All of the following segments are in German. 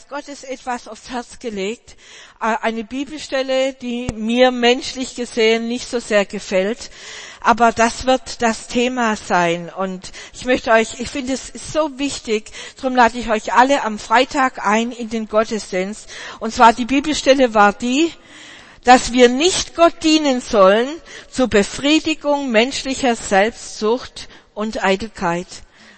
Geist Gottes etwas aufs Herz gelegt, eine Bibelstelle, die mir menschlich gesehen nicht so sehr gefällt, aber das wird das Thema sein. Und ich finde es ist so wichtig, darum lade ich euch alle am Freitag ein in den Gottesdienst. Und zwar die Bibelstelle war die, dass wir nicht Gott dienen sollen zur Befriedigung menschlicher Selbstsucht und Eitelkeit.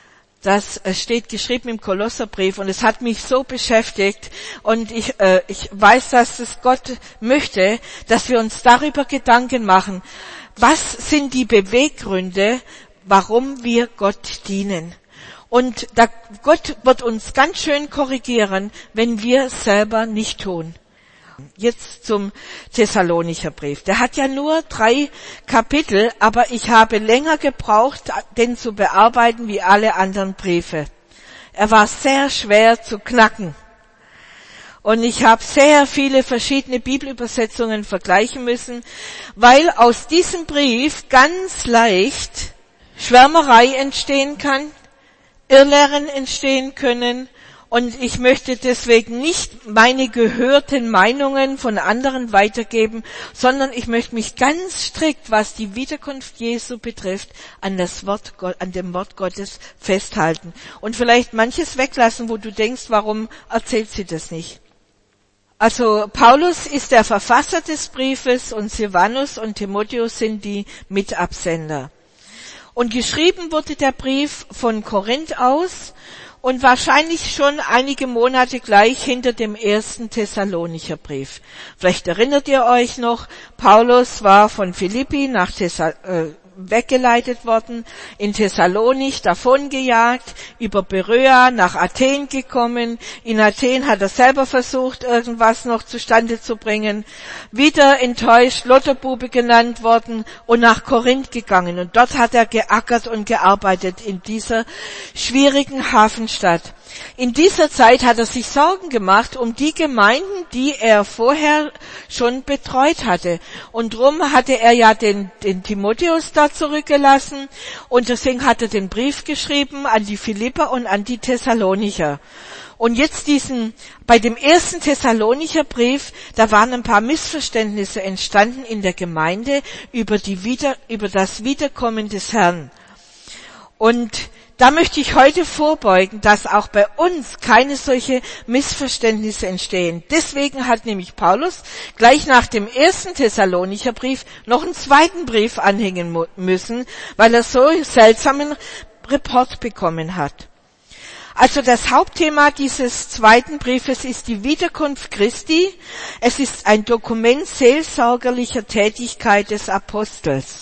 Das steht geschrieben im Kolosserbrief und es hat mich so beschäftigt und ich weiß, dass es Gott möchte, dass wir uns darüber Gedanken machen, was sind die Beweggründe, warum wir Gott dienen. Und Gott wird uns ganz schön korrigieren, wenn wir es selber nicht tun. Jetzt zum Thessalonicher Brief. Der hat ja nur 3 Kapitel, aber ich habe länger gebraucht, den zu bearbeiten wie alle anderen Briefe. Er war sehr schwer zu knacken. Und ich habe sehr viele verschiedene Bibelübersetzungen vergleichen müssen, weil aus diesem Brief ganz leicht Schwärmerei entstehen kann, Irrlehren entstehen können. Und ich möchte deswegen nicht meine gehörten Meinungen von anderen weitergeben, sondern ich möchte mich ganz strikt, was die Wiederkunft Jesu betrifft, an dem Wort Gottes festhalten. Und vielleicht manches weglassen, wo du denkst, warum erzählt sie das nicht? Also Paulus ist der Verfasser des Briefes und Silvanus und Timotheus sind die Mitabsender. Und geschrieben wurde der Brief von Korinth aus, und wahrscheinlich schon einige Monate gleich hinter dem ersten Thessalonicher Brief. Vielleicht erinnert ihr euch noch, Paulus war von Philippi nach weggeleitet worden, in Thessalonich davongejagt, über Beröa nach Athen gekommen. In Athen hat er selber versucht, irgendwas noch zustande zu bringen. Wieder enttäuscht, Lotterbube genannt worden und nach Korinth gegangen. Und dort hat er geackert und gearbeitet in dieser schwierigen Hafenstadt. In dieser Zeit hat er sich Sorgen gemacht um die Gemeinden, die er vorher schon betreut hatte. Und drum hatte er ja den Timotheus da zurückgelassen. Und deswegen hat er den Brief geschrieben an die Philipper und an die Thessalonicher. Und jetzt bei dem ersten Thessalonicher Brief, da waren ein paar Missverständnisse entstanden in der Gemeinde über das Wiederkommen des Herrn. Und da möchte ich heute vorbeugen, dass auch bei uns keine solche Missverständnisse entstehen. Deswegen hat nämlich Paulus gleich nach dem ersten Thessalonicher Brief noch einen zweiten Brief anhängen müssen, weil er so seltsamen Report bekommen hat. Also das Hauptthema dieses zweiten Briefes ist die Wiederkunft Christi. Es ist ein Dokument seelsorgerlicher Tätigkeit des Apostels.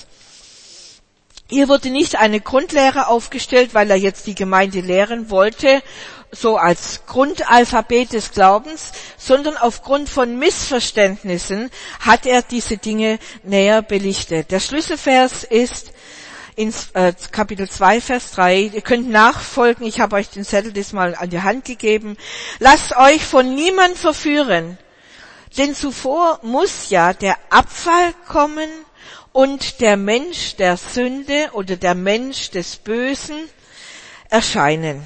Hier wurde nicht eine Grundlehre aufgestellt, weil er jetzt die Gemeinde lehren wollte, so als Grundalphabet des Glaubens, sondern aufgrund von Missverständnissen hat er diese Dinge näher belichtet. Der Schlüsselvers ist in Kapitel 2, Vers 3. Ihr könnt nachfolgen, ich habe euch den Zettel diesmal an die Hand gegeben. Lasst euch von niemand verführen, denn zuvor muss ja der Abfall kommen, und der Mensch der Sünde oder der Mensch des Bösen erscheinen.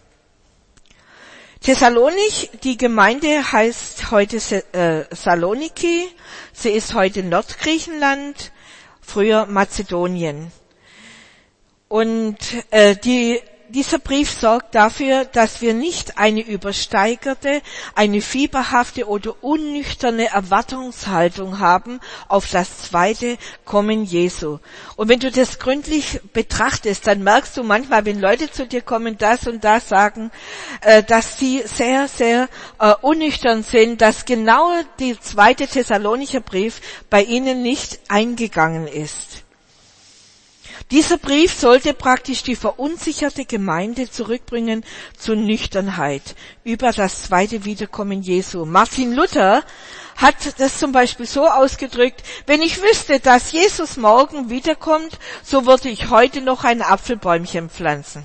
Thessalonich, die Gemeinde heißt heute Saloniki. Sie ist heute Nordgriechenland, früher Mazedonien. Und dieser Brief sorgt dafür, dass wir nicht eine übersteigerte, eine fieberhafte oder unnüchterne Erwartungshaltung haben auf das zweite Kommen Jesu. Und wenn du das gründlich betrachtest, dann merkst du manchmal, wenn Leute zu dir kommen, das und das sagen, dass sie sehr, sehr unnüchtern sind, dass genau der zweite Thessalonicher Brief bei ihnen nicht eingegangen ist. Dieser Brief sollte praktisch die verunsicherte Gemeinde zurückbringen zur Nüchternheit über das zweite Wiederkommen Jesu. Martin Luther hat das zum Beispiel so ausgedrückt: Wenn ich wüsste, dass Jesus morgen wiederkommt, so würde ich heute noch ein Apfelbäumchen pflanzen.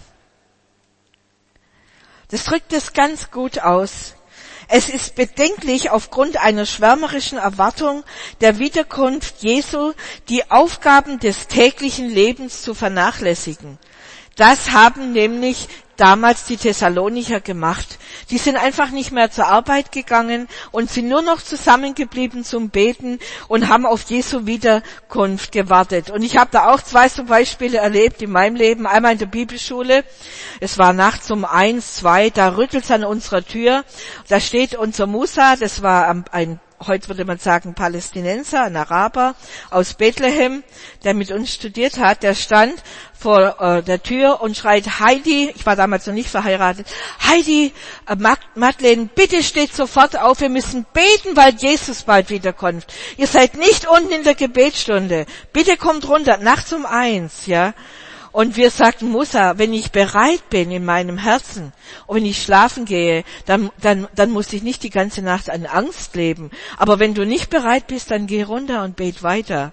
Das drückt es ganz gut aus. Es ist bedenklich, aufgrund einer schwärmerischen Erwartung der Wiederkunft Jesu die Aufgaben des täglichen Lebens zu vernachlässigen. Das haben nämlich damals die Thessalonicher gemacht. Die sind einfach nicht mehr zur Arbeit gegangen und sind nur noch zusammengeblieben zum Beten und haben auf Jesu Wiederkunft gewartet. Und ich habe da auch 2 so Beispiele erlebt in meinem Leben. Einmal in der Bibelschule. Es war nachts um 1, 2, da rüttelt's an unserer Tür. Da steht unser Musa, das war ein, heute würde man sagen, Palästinenser, ein Araber aus Bethlehem, der mit uns studiert hat, der stand vor der Tür und schreit, Heidi, ich war damals noch nicht verheiratet, Heidi, Madeleine, bitte steht sofort auf, wir müssen beten, weil Jesus bald wiederkommt. Ihr seid nicht unten in der Gebetsstunde, bitte kommt runter, nachts um 1, ja. Und wir sagten, Musa, wenn ich bereit bin in meinem Herzen und wenn ich schlafen gehe, dann muss ich nicht die ganze Nacht an Angst leben. Aber wenn du nicht bereit bist, dann geh runter und bet weiter.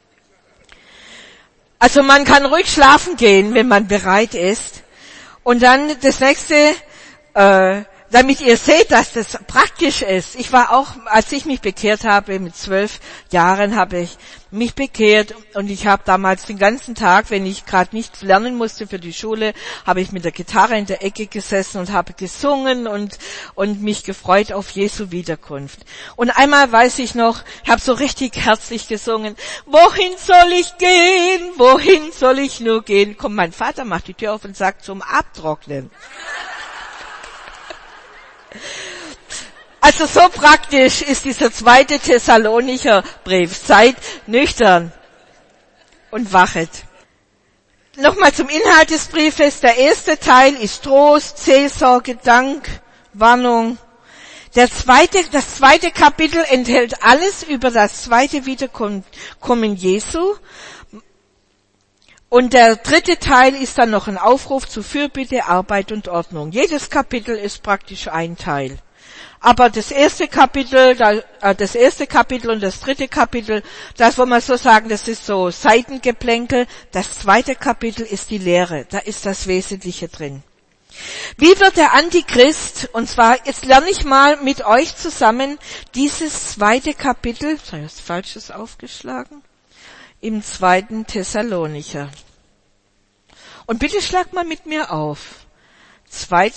Also man kann ruhig schlafen gehen, wenn man bereit ist. Und dann das nächste, damit ihr seht, dass das praktisch ist. Ich war auch, als ich mich bekehrt habe, mit 12 Jahren habe ich mich bekehrt und ich habe damals den ganzen Tag, wenn ich gerade nichts lernen musste für die Schule, habe ich mit der Gitarre in der Ecke gesessen und habe gesungen und mich gefreut auf Jesu Wiederkunft. Und einmal weiß ich noch, ich habe so richtig herzlich gesungen, wohin soll ich gehen, wohin soll ich nur gehen? Kommt mein Vater, macht die Tür auf und sagt, zum Abtrocknen. Also so praktisch ist dieser 2. Thessalonicher Brief. Seid nüchtern und wachet. Nochmal zum Inhalt des Briefes. Der erste Teil ist Trost, Seelsorge, Dank, Warnung. Das zweite Kapitel enthält alles über das zweite Wiederkommen Jesu. Und der 3. Teil ist dann noch ein Aufruf zu Fürbitte, Arbeit und Ordnung. Jedes Kapitel ist praktisch ein Teil. Aber das erste Kapitel und das 3. Kapitel, das, wo man so sagen, das ist so Seitengeplänkel. Das 2. Kapitel ist die Lehre. Da ist das Wesentliche drin. Wie wird der Antichrist, und zwar, jetzt lerne ich mal mit euch zusammen dieses 2. Kapitel, ich habe was Falsches aufgeschlagen, im 2. Thessalonicher. Und bitte schlagt mal mit mir auf. 2.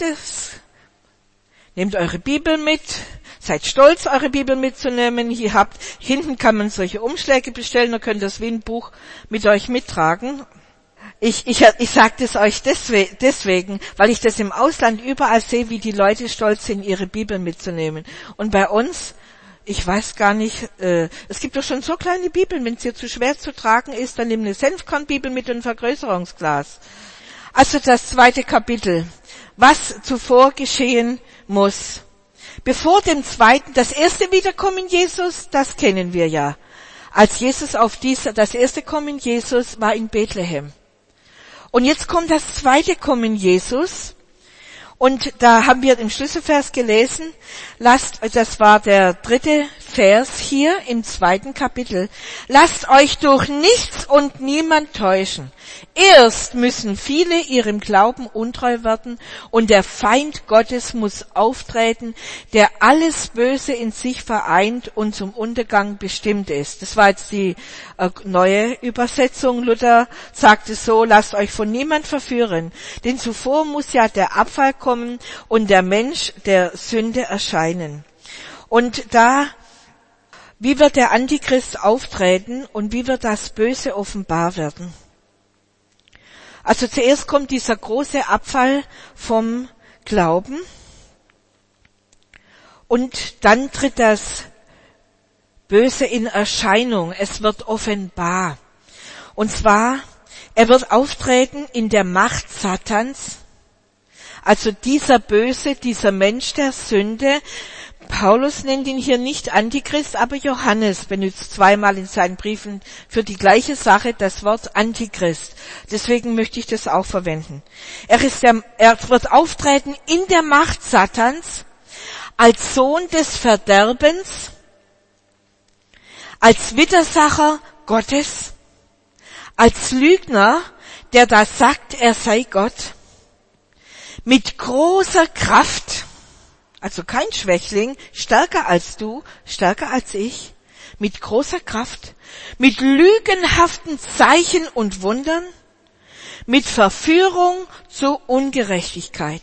Nehmt eure Bibel mit, seid stolz, eure Bibel mitzunehmen. Hinten kann man solche Umschläge bestellen, dann könnt ihr das wie ein Buch mit euch mittragen. Ich sage das euch deswegen, weil ich das im Ausland überall sehe, wie die Leute stolz sind, ihre Bibel mitzunehmen. Und bei uns, ich weiß gar nicht, es gibt doch schon so kleine Bibeln, wenn es dir zu schwer zu tragen ist, dann nimm eine Senfkornbibel mit und ein Vergrößerungsglas. Also das 2. Kapitel, was zuvor geschehen muss. Bevor dem das erste Wiederkommen Jesus, das kennen wir ja. Als Jesus das erste Kommen Jesus war in Bethlehem. Und jetzt kommt das zweite Kommen Jesus. Und da haben wir im Schlüsselvers gelesen, das war der 3. Vers hier im 2. Kapitel. Lasst euch durch nichts und niemand täuschen. Erst müssen viele ihrem Glauben untreu werden und der Feind Gottes muss auftreten, der alles Böse in sich vereint und zum Untergang bestimmt ist. Das war jetzt die neue Übersetzung. Luther sagte so, lasst euch von niemand verführen, denn zuvor muss ja der Abfall kommen und der Mensch der Sünde erscheinen. Und wie wird der Antichrist auftreten und wie wird das Böse offenbar werden? Also zuerst kommt dieser große Abfall vom Glauben und dann tritt das Böse in Erscheinung. Es wird offenbar. Und zwar, er wird auftreten in der Macht Satans. Also dieser Böse, dieser Mensch der Sünde. Paulus nennt ihn hier nicht Antichrist, aber Johannes benutzt zweimal in seinen Briefen für die gleiche Sache das Wort Antichrist. Deswegen möchte ich das auch verwenden. Er wird auftreten in der Macht Satans, als Sohn des Verderbens, als Widersacher Gottes, als Lügner, der da sagt, er sei Gott, mit großer Kraft, also kein Schwächling, stärker als du, stärker als ich, mit großer Kraft, mit lügenhaften Zeichen und Wundern, mit Verführung zu Ungerechtigkeit.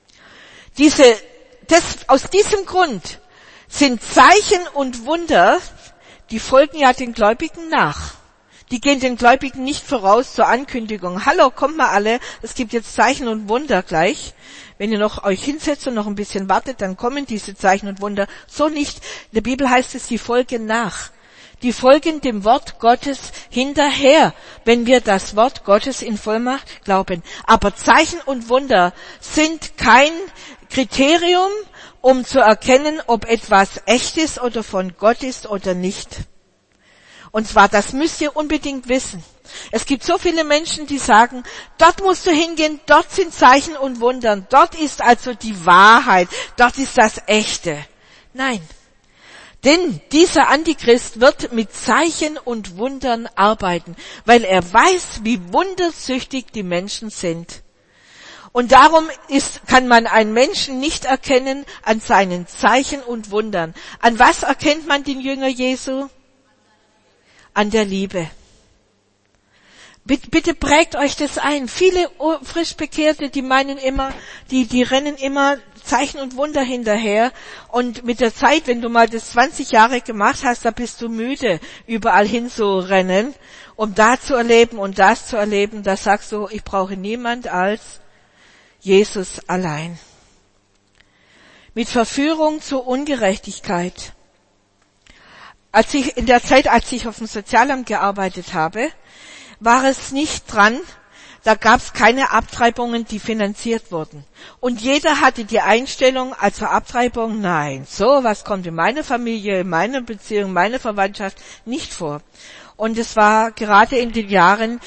Aus diesem Grund sind Zeichen und Wunder, die folgen ja den Gläubigen nach. Die gehen den Gläubigen nicht voraus zur Ankündigung. Hallo, kommt mal alle, es gibt jetzt Zeichen und Wunder gleich. Wenn ihr noch euch hinsetzt und noch ein bisschen wartet, dann kommen diese Zeichen und Wunder. So nicht. In der Bibel heißt es, die folgen nach. Die folgen dem Wort Gottes hinterher, wenn wir das Wort Gottes in Vollmacht glauben. Aber Zeichen und Wunder sind kein Kriterium, um zu erkennen, ob etwas echt ist oder von Gott ist oder nicht. Und zwar, das müsst ihr unbedingt wissen. Es gibt so viele Menschen, die sagen, dort musst du hingehen, dort sind Zeichen und Wunder, dort ist also die Wahrheit, dort ist das Echte. Nein, denn dieser Antichrist wird mit Zeichen und Wundern arbeiten, weil er weiß, wie wundersüchtig die Menschen sind. Und darum kann man einen Menschen nicht erkennen an seinen Zeichen und Wundern. An was erkennt man den Jünger Jesu? An der Liebe. Bitte prägt euch das ein. Viele frisch Bekehrte, die meinen immer, die rennen immer Zeichen und Wunder hinterher. Und mit der Zeit, wenn du mal das 20 Jahre gemacht hast, da bist du müde, überall hin zu rennen, um da zu erleben und das zu erleben. Da sagst du, ich brauche niemand als Jesus allein. Mit Verführung zur Ungerechtigkeit. In der Zeit, als ich auf dem Sozialamt gearbeitet habe, war es nicht dran, da gab es keine Abtreibungen, die finanziert wurden. Und jeder hatte die Einstellung, also Abtreibung, nein, sowas kommt in meiner Familie, in meiner Beziehung, in meiner Verwandtschaft nicht vor. Und es war gerade in den Jahren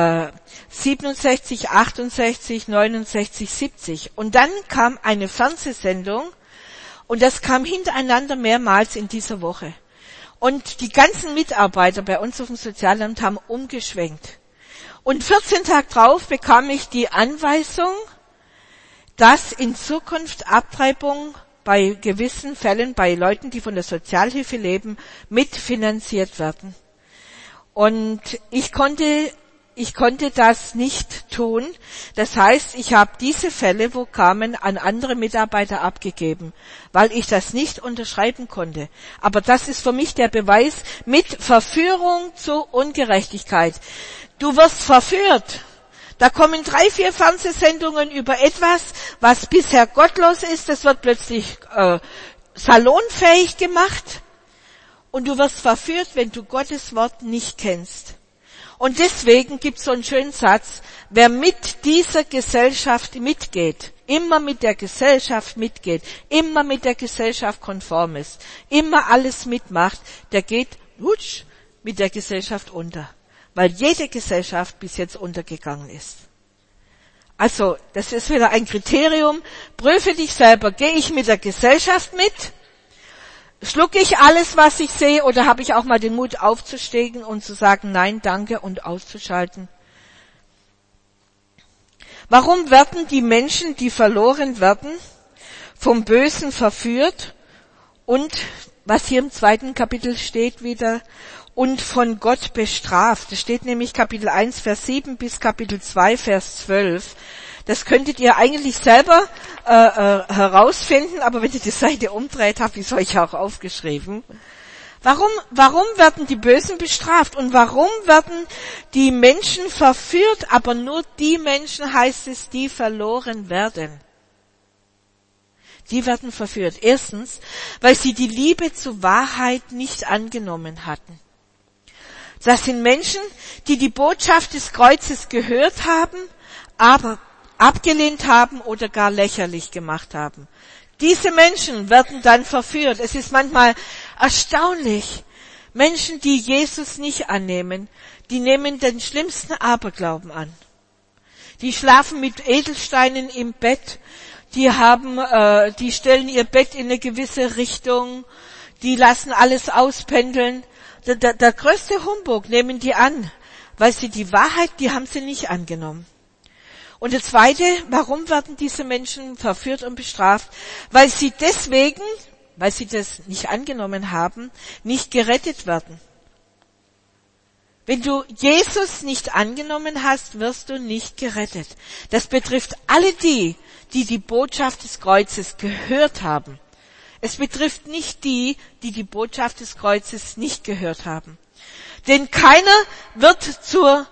67, 68, 69, 70. Und dann kam eine Fernsehsendung und das kam hintereinander mehrmals in dieser Woche. Und die ganzen Mitarbeiter bei uns auf dem Sozialamt haben umgeschwenkt. Und 14 Tage drauf bekam ich die Anweisung, dass in Zukunft Abtreibung bei gewissen Fällen, bei Leuten, die von der Sozialhilfe leben, mitfinanziert werden. Und ich konnte das nicht tun. Das heißt, ich habe diese Fälle, wo kamen, an andere Mitarbeiter abgegeben, weil ich das nicht unterschreiben konnte. Aber das ist für mich der Beweis mit Verführung zu Ungerechtigkeit. Du wirst verführt. Da kommen 3, 4 Fernsehsendungen über etwas, was bisher gottlos ist. Das wird plötzlich salonfähig gemacht. Und du wirst verführt, wenn du Gottes Wort nicht kennst. Und deswegen gibt es so einen schönen Satz, wer mit dieser Gesellschaft mitgeht, immer mit der Gesellschaft mitgeht, immer mit der Gesellschaft konform ist, immer alles mitmacht, der geht mit der Gesellschaft unter. Weil jede Gesellschaft bis jetzt untergegangen ist. Also, das ist wieder ein Kriterium. Prüfe dich selber. Gehe ich mit der Gesellschaft mit? Schlucke ich alles, was ich sehe, oder habe ich auch mal den Mut aufzustehen und zu sagen, nein, danke und auszuschalten? Warum werden die Menschen, die verloren werden, vom Bösen verführt und, was hier im 2. Kapitel steht wieder, und von Gott bestraft? Das steht nämlich Kapitel 1, Vers 7 bis Kapitel 2, Vers 12. Das könntet ihr eigentlich selber herausfinden, aber wenn ihr die Seite umdreht, habe ich es euch auch aufgeschrieben. Warum werden die Bösen bestraft und warum werden die Menschen verführt, aber nur die Menschen, heißt es, die verloren werden? Die werden verführt. Erstens, weil sie die Liebe zur Wahrheit nicht angenommen hatten. Das sind Menschen, die die Botschaft des Kreuzes gehört haben, aber abgelehnt haben oder gar lächerlich gemacht haben. Diese Menschen werden dann verführt. Es ist manchmal erstaunlich. Menschen, die Jesus nicht annehmen, die nehmen den schlimmsten Aberglauben an. Die schlafen mit Edelsteinen im Bett, die stellen ihr Bett in eine gewisse Richtung, die lassen alles auspendeln. Der größte Humbug nehmen die an, weil sie die Wahrheit, die haben sie nicht angenommen. Und das Zweite, warum werden diese Menschen verführt und bestraft? Weil sie das nicht angenommen haben, nicht gerettet werden. Wenn du Jesus nicht angenommen hast, wirst du nicht gerettet. Das betrifft alle die die Botschaft des Kreuzes gehört haben. Es betrifft nicht die die Botschaft des Kreuzes nicht gehört haben. Denn keiner wird zur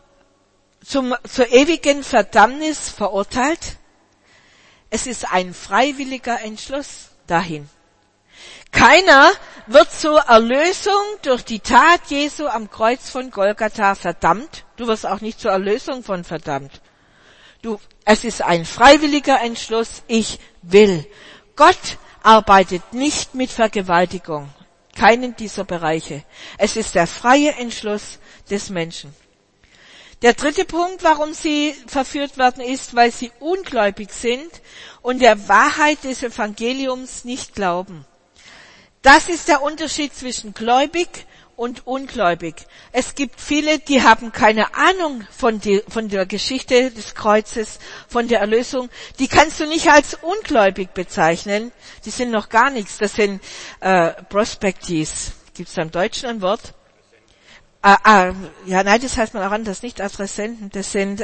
ewigen Verdammnis verurteilt. Es ist ein freiwilliger Entschluss dahin. Keiner wird zur Erlösung durch die Tat Jesu am Kreuz von Golgatha verdammt. Du wirst auch nicht zur Erlösung von verdammt. Es ist ein freiwilliger Entschluss. Ich will. Gott arbeitet nicht mit Vergewaltigung. Keinen dieser Bereiche. Es ist der freie Entschluss des Menschen. Der dritte Punkt, warum sie verführt werden, ist, weil sie ungläubig sind und der Wahrheit des Evangeliums nicht glauben. Das ist der Unterschied zwischen gläubig und ungläubig. Es gibt viele, die haben keine Ahnung von der Geschichte des Kreuzes, von der Erlösung. Die kannst du nicht als ungläubig bezeichnen. Die sind noch gar nichts. Das sind Prospectees. Gibt es da im Deutschen ein Wort? Das heißt man auch anders, nicht Adressenten. Das sind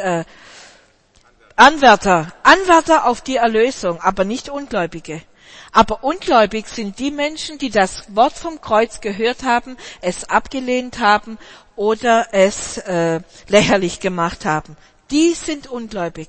Anwärter auf die Erlösung, aber nicht Ungläubige. Aber ungläubig sind die Menschen, die das Wort vom Kreuz gehört haben, es abgelehnt haben oder es lächerlich gemacht haben. Die sind ungläubig.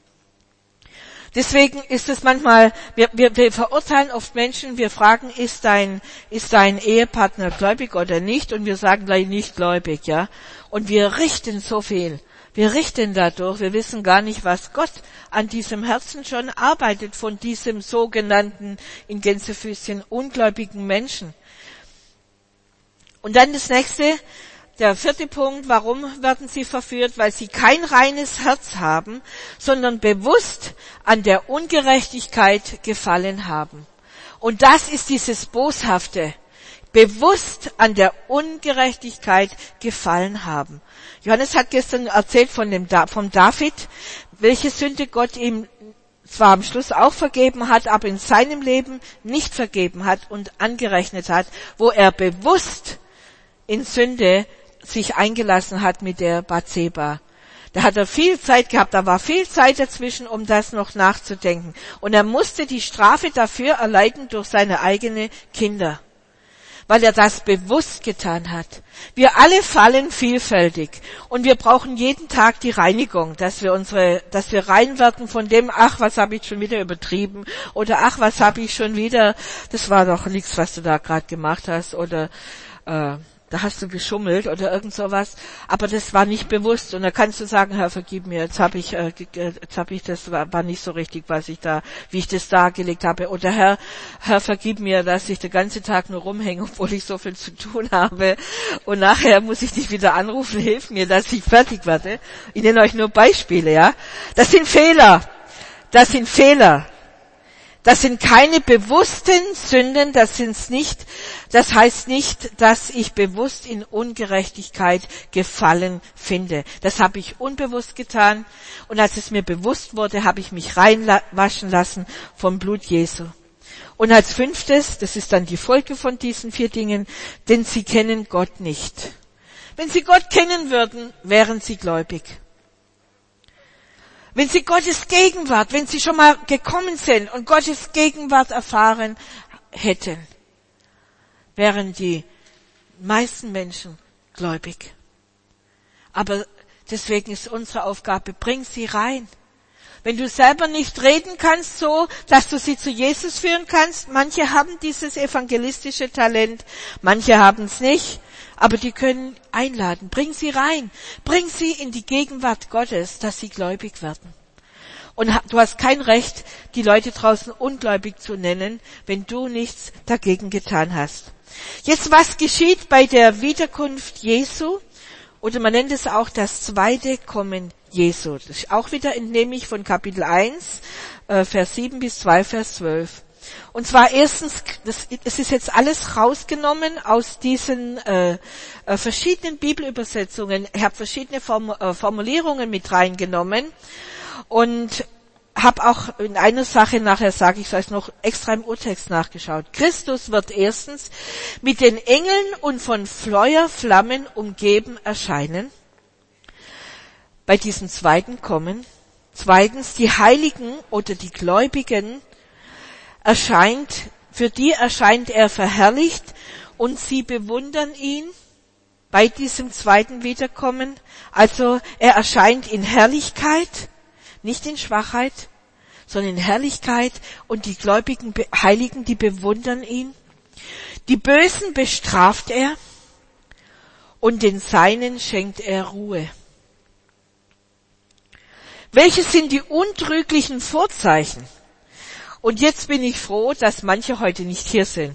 Deswegen ist es manchmal, wir verurteilen oft Menschen, wir fragen, ist dein Ehepartner gläubig oder nicht? Und wir sagen gleich nicht gläubig, ja. Und wir richten so viel. Wir richten dadurch, wir wissen gar nicht, was Gott an diesem Herzen schon arbeitet von diesem sogenannten, in Gänsefüßchen, ungläubigen Menschen. Und dann das nächste, der vierte Punkt, warum werden sie verführt? Weil sie kein reines Herz haben, sondern bewusst an der Ungerechtigkeit gefallen haben. Und das ist dieses Boshafte. Bewusst an der Ungerechtigkeit gefallen haben. Johannes hat gestern erzählt vom David, welche Sünde Gott ihm zwar am Schluss auch vergeben hat, aber in seinem Leben nicht vergeben hat und angerechnet hat, wo er bewusst in Sünde sich eingelassen hat mit der Bathseba. Da hat er viel Zeit gehabt, da war viel Zeit dazwischen, um das noch nachzudenken. Und er musste die Strafe dafür erleiden durch seine eigenen Kinder, weil er das bewusst getan hat. Wir alle fallen vielfältig und wir brauchen jeden Tag die Reinigung, dass wir rein werden von dem, ach, was habe ich schon wieder übertrieben oder ach, was habe ich schon wieder, das war doch nichts, was du da gerade gemacht hast oder da hast du geschummelt oder irgend sowas, aber das war nicht bewusst und da kannst du sagen, Herr, vergib mir, jetzt habe ich das war nicht so richtig, wie ich das dargelegt habe, oder Herr, vergib mir, dass ich den ganzen Tag nur rumhänge, obwohl ich so viel zu tun habe und nachher muss ich dich wieder anrufen, hilf mir, dass ich fertig werde. Ich nenne euch nur Beispiele, ja. Das sind Fehler. Das sind keine bewussten Sünden, das heißt nicht, dass ich bewusst in Ungerechtigkeit gefallen finde. Das habe ich unbewusst getan und als es mir bewusst wurde, habe ich mich reinwaschen lassen vom Blut Jesu. Und als 5, das ist dann die Folge von diesen 4 Dingen, denn sie kennen Gott nicht. Wenn sie Gott kennen würden, wären sie gläubig. Wenn sie Gottes Gegenwart, wenn sie schon mal gekommen sind und Gottes Gegenwart erfahren hätten, wären die meisten Menschen gläubig. Aber deswegen ist unsere Aufgabe, bring sie rein. Wenn du selber nicht reden kannst so, dass du sie zu Jesus führen kannst, manche haben dieses evangelistische Talent, manche haben es nicht, aber die können einladen. Bring sie rein. Bring sie in die Gegenwart Gottes, dass sie gläubig werden. Und du hast kein Recht, die Leute draußen ungläubig zu nennen, wenn du nichts dagegen getan hast. Jetzt, was geschieht bei der Wiederkunft Jesu? Oder man nennt es auch das zweite Kommen Jesu. Das ist auch wieder entnehme ich von Kapitel 1, Vers 7 bis 2, Vers 12. Und zwar erstens, es ist jetzt alles rausgenommen aus diesen verschiedenen Bibelübersetzungen. Ich habe verschiedene Formulierungen mit reingenommen und habe auch in einer Sache, nachher sage ich es euch noch, extra im Urtext nachgeschaut. Christus wird erstens mit den Engeln und von Feuerflammen umgeben erscheinen, bei diesem zweiten Kommen. Zweitens, die Heiligen oder die Gläubigen für die erscheint er verherrlicht und sie bewundern ihn bei diesem zweiten Wiederkommen. Also er erscheint in Herrlichkeit, nicht in Schwachheit, sondern in Herrlichkeit, und die gläubigen Heiligen, die bewundern ihn. Die Bösen bestraft er und den Seinen schenkt er Ruhe. Welche sind die untrüglichen Vorzeichen? Und jetzt bin ich froh, dass manche heute nicht hier sind.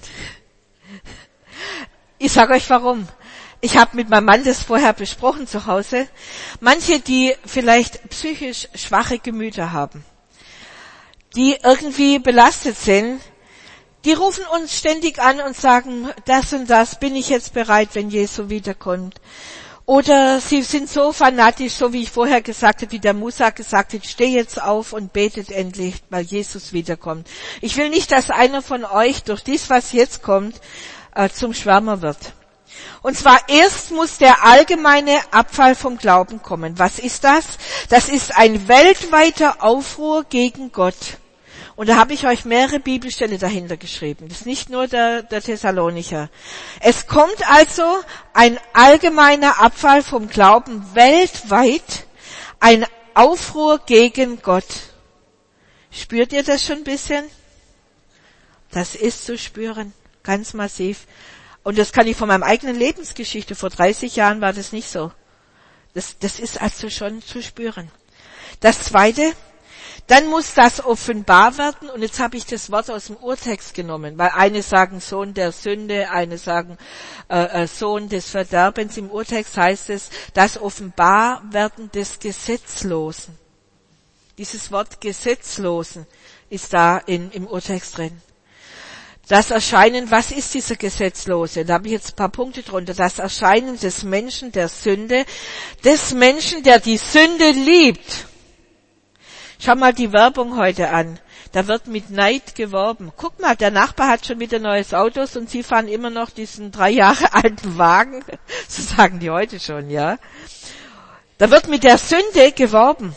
Ich sage euch warum. Ich habe mit meinem Mann das vorher besprochen zu Hause. Manche, die vielleicht psychisch schwache Gemüter haben, die irgendwie belastet sind, die rufen uns ständig an und sagen, das und das, bin ich jetzt bereit, wenn Jesus wiederkommt. Oder sie sind so fanatisch, so wie ich vorher gesagt habe, wie der Musa gesagt hat, steh jetzt auf und betet endlich, weil Jesus wiederkommt. Ich will nicht, dass einer von euch durch dies, was jetzt kommt, zum Schwärmer wird. Und zwar erst muss der allgemeine Abfall vom Glauben kommen. Was ist das? Das ist ein weltweiter Aufruhr gegen Gott. Und da habe ich euch mehrere Bibelstellen dahinter geschrieben. Das ist nicht nur der Thessalonicher. Es kommt also ein allgemeiner Abfall vom Glauben weltweit, ein Aufruhr gegen Gott. Spürt ihr das schon ein bisschen? Das ist zu spüren, ganz massiv. Und das kann ich von meiner eigenen Lebensgeschichte. Vor 30 Jahren war das nicht so. Das ist also schon zu spüren. Das Zweite, dann muss das offenbar werden, und jetzt habe ich das Wort aus dem Urtext genommen, weil eine sagen Sohn der Sünde, eine sagen Sohn des Verderbens. Im Urtext heißt es, das Offenbarwerden des Gesetzlosen. Dieses Wort Gesetzlosen ist da im Urtext drin. Das Erscheinen, was ist dieser Gesetzlose? Da habe ich jetzt ein paar Punkte drunter. Das Erscheinen des Menschen der Sünde, des Menschen, der die Sünde liebt. Schau mal die Werbung heute an. Da wird mit Neid geworben. Guck mal, der Nachbar hat schon wieder neues Autos und sie fahren immer noch diesen 3 Jahre alten Wagen. So sagen die heute schon, ja. Da wird mit der Sünde geworben.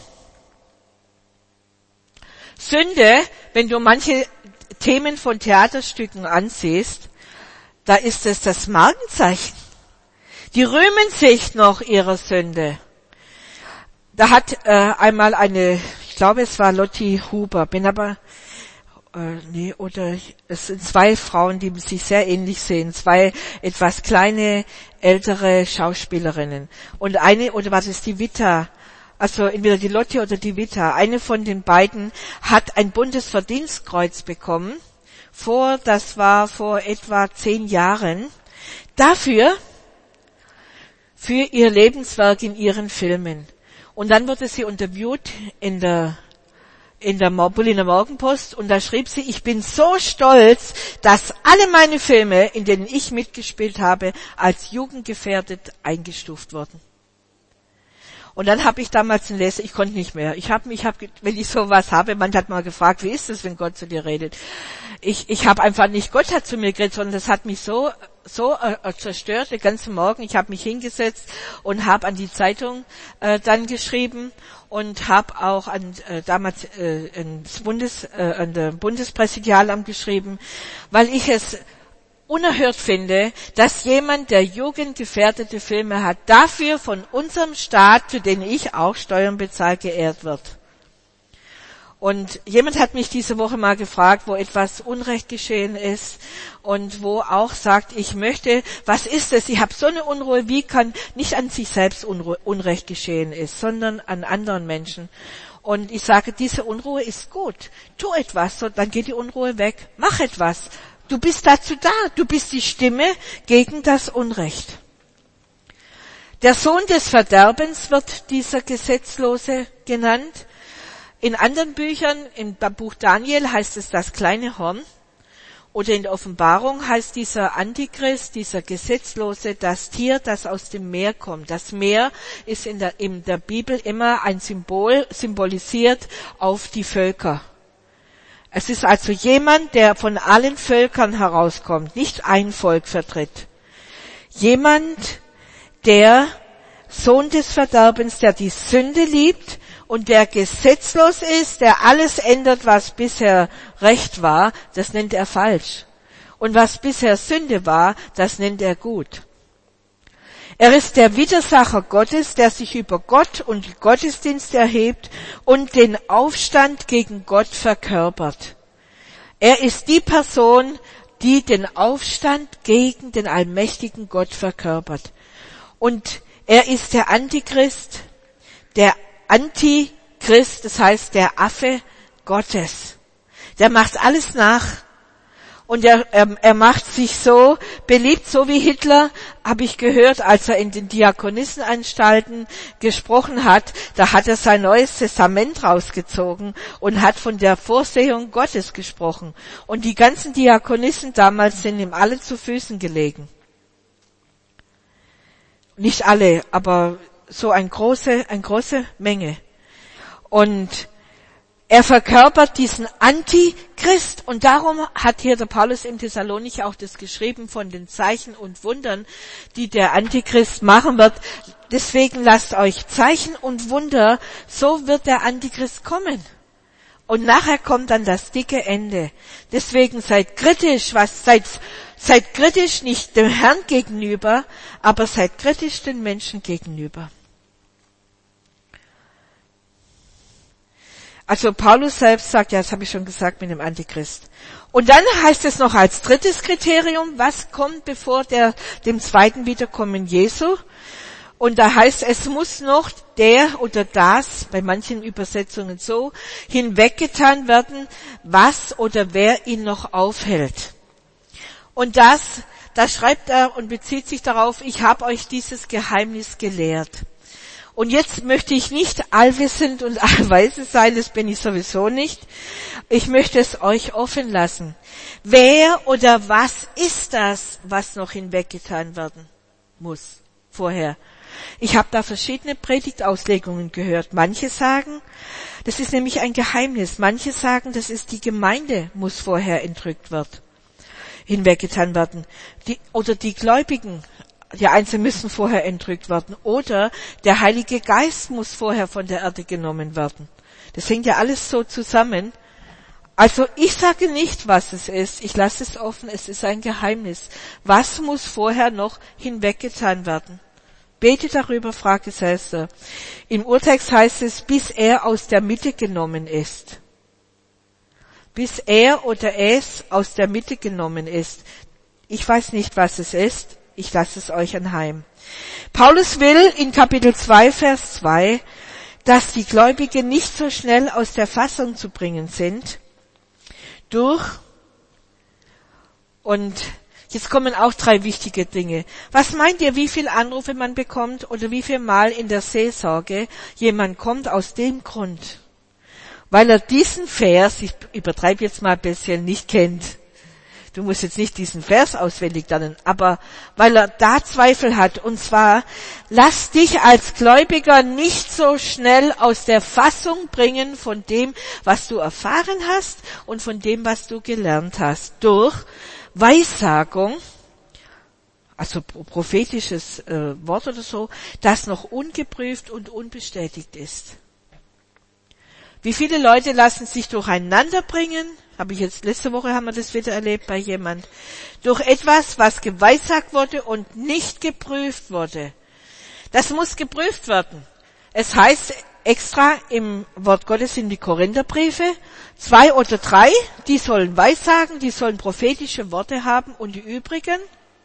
Sünde, wenn du manche Themen von Theaterstücken ansiehst, da ist es das Markenzeichen. Die rühmen sich noch ihrer Sünde. Da hat einmal ich glaube es war Lotti Huber, es sind 2 Frauen, die sich sehr ähnlich sehen, 2 etwas kleine, ältere Schauspielerinnen. Und oder war das die Vita? Also entweder die Lotti oder die Vita. Eine von den beiden hat ein Bundesverdienstkreuz bekommen. Das war vor etwa 10 Jahren. Dafür, für ihr Lebenswerk in ihren Filmen. Und dann wurde sie interviewt in der Berliner Morgenpost, und da schrieb sie, ich bin so stolz, dass alle meine Filme, in denen ich mitgespielt habe, als jugendgefährdet eingestuft wurden. Und dann habe ich damals einen Leser, ich konnte nicht mehr. Wenn ich sowas habe, man hat mal gefragt, wie ist es, wenn Gott zu dir redet? Ich habe einfach nicht, Gott hat zu mir geredet, sondern das hat mich so zerstört, den ganzen Morgen. Ich habe mich hingesetzt und habe an die Zeitung dann geschrieben und habe auch an der Bundespräsidialamt geschrieben, weil ich es unerhört finde, dass jemand, der jugendgefährdete Filme hat, dafür von unserem Staat, für den ich auch Steuern bezahle, geehrt wird. Und jemand hat mich diese Woche mal gefragt, wo etwas Unrecht geschehen ist und wo auch sagt, ich möchte, was ist es? Ich habe so eine Unruhe, wie kann nicht an sich selbst Unrecht geschehen ist, sondern an anderen Menschen. Und ich sage, diese Unruhe ist gut. Tu etwas, so, dann geht die Unruhe weg. Mach etwas. Du bist dazu da. Du bist die Stimme gegen das Unrecht. Der Sohn des Verderbens wird dieser Gesetzlose genannt. In anderen Büchern, im Buch Daniel heißt es das kleine Horn. Oder in der Offenbarung heißt dieser Antichrist, dieser Gesetzlose, das Tier, das aus dem Meer kommt. Das Meer ist in der Bibel immer ein Symbol, symbolisiert auf die Völker. Es ist also jemand, der von allen Völkern herauskommt, nicht ein Volk vertritt. Jemand, der Sohn des Verderbens, der die Sünde liebt und der gesetzlos ist, der alles ändert, was bisher Recht war, das nennt er falsch. Und was bisher Sünde war, das nennt er gut. Er ist der Widersacher Gottes, der sich über Gott und die Gottesdienste erhebt und den Aufstand gegen Gott verkörpert. Er ist die Person, die den Aufstand gegen den allmächtigen Gott verkörpert. Und er ist der Antichrist, der Antichrist, das heißt der Affe Gottes. Der macht alles nach. Und er macht sich so beliebt, so wie Hitler, habe ich gehört, als er in den Diakonissenanstalten gesprochen hat, da hat er sein Neues Testament rausgezogen und hat von der Vorsehung Gottes gesprochen. Und die ganzen Diakonissen damals sind ihm alle zu Füßen gelegen. Nicht alle, aber so eine große Menge. Und er verkörpert diesen Antichrist und darum hat hier der Paulus im Thessalonich auch das geschrieben von den Zeichen und Wundern, die der Antichrist machen wird. Deswegen lasst euch Zeichen und Wunder, so wird der Antichrist kommen. Und nachher kommt dann das dicke Ende. Deswegen seid kritisch, seid kritisch nicht dem Herrn gegenüber, aber seid kritisch den Menschen gegenüber. Also Paulus selbst sagt, ja, das habe ich schon gesagt mit dem Antichrist. Und dann heißt es noch als drittes Kriterium, was kommt bevor dem zweiten Wiederkommen Jesu? Und da heißt es muss noch der oder das, bei manchen Übersetzungen so, hinweggetan werden, was oder wer ihn noch aufhält. Und da schreibt er und bezieht sich darauf, ich habe euch dieses Geheimnis gelehrt. Und jetzt möchte ich nicht allwissend und allweise sein, das bin ich sowieso nicht. Ich möchte es euch offen lassen. Wer oder was ist das, was noch hinweggetan werden muss vorher? Ich habe da verschiedene Predigtauslegungen gehört. Manche sagen, das ist nämlich ein Geheimnis. Manche sagen, das ist die Gemeinde, muss vorher entrückt werden, hinweggetan werden. Oder die Gläubigen. Die Einzelnen müssen vorher entrückt werden. Oder der Heilige Geist muss vorher von der Erde genommen werden. Das hängt ja alles so zusammen. Also ich sage nicht, was es ist. Ich lasse es offen. Es ist ein Geheimnis. Was muss vorher noch hinweggetan werden? Bete darüber, frage selbst. Im Urtext heißt es, bis er aus der Mitte genommen ist. Bis er oder es aus der Mitte genommen ist. Ich weiß nicht, was es ist. Ich lasse es euch anheim. Paulus will in Kapitel 2, Vers 2, dass die Gläubigen nicht so schnell aus der Fassung zu bringen sind, und jetzt kommen auch 3 wichtige Dinge. Was meint ihr, wie viel Anrufe man bekommt oder wie viel Mal in der Seelsorge jemand kommt aus dem Grund, weil er diesen Vers, ich übertreibe jetzt mal ein bisschen, nicht kennt. Du musst jetzt nicht diesen Vers auswendig lernen, aber weil er da Zweifel hat, und zwar, lass dich als Gläubiger nicht so schnell aus der Fassung bringen von dem, was du erfahren hast und von dem, was du gelernt hast, durch Weissagung, also prophetisches Wort oder so, das noch ungeprüft und unbestätigt ist. Wie viele Leute lassen sich durcheinander bringen? Letzte Woche haben wir das wieder erlebt bei jemand. Durch etwas, was geweissagt wurde und nicht geprüft wurde. Das muss geprüft werden. Es heißt extra im Wort Gottes in die Korintherbriefe, 2 oder 3, die sollen weissagen, die sollen prophetische Worte haben und die übrigen,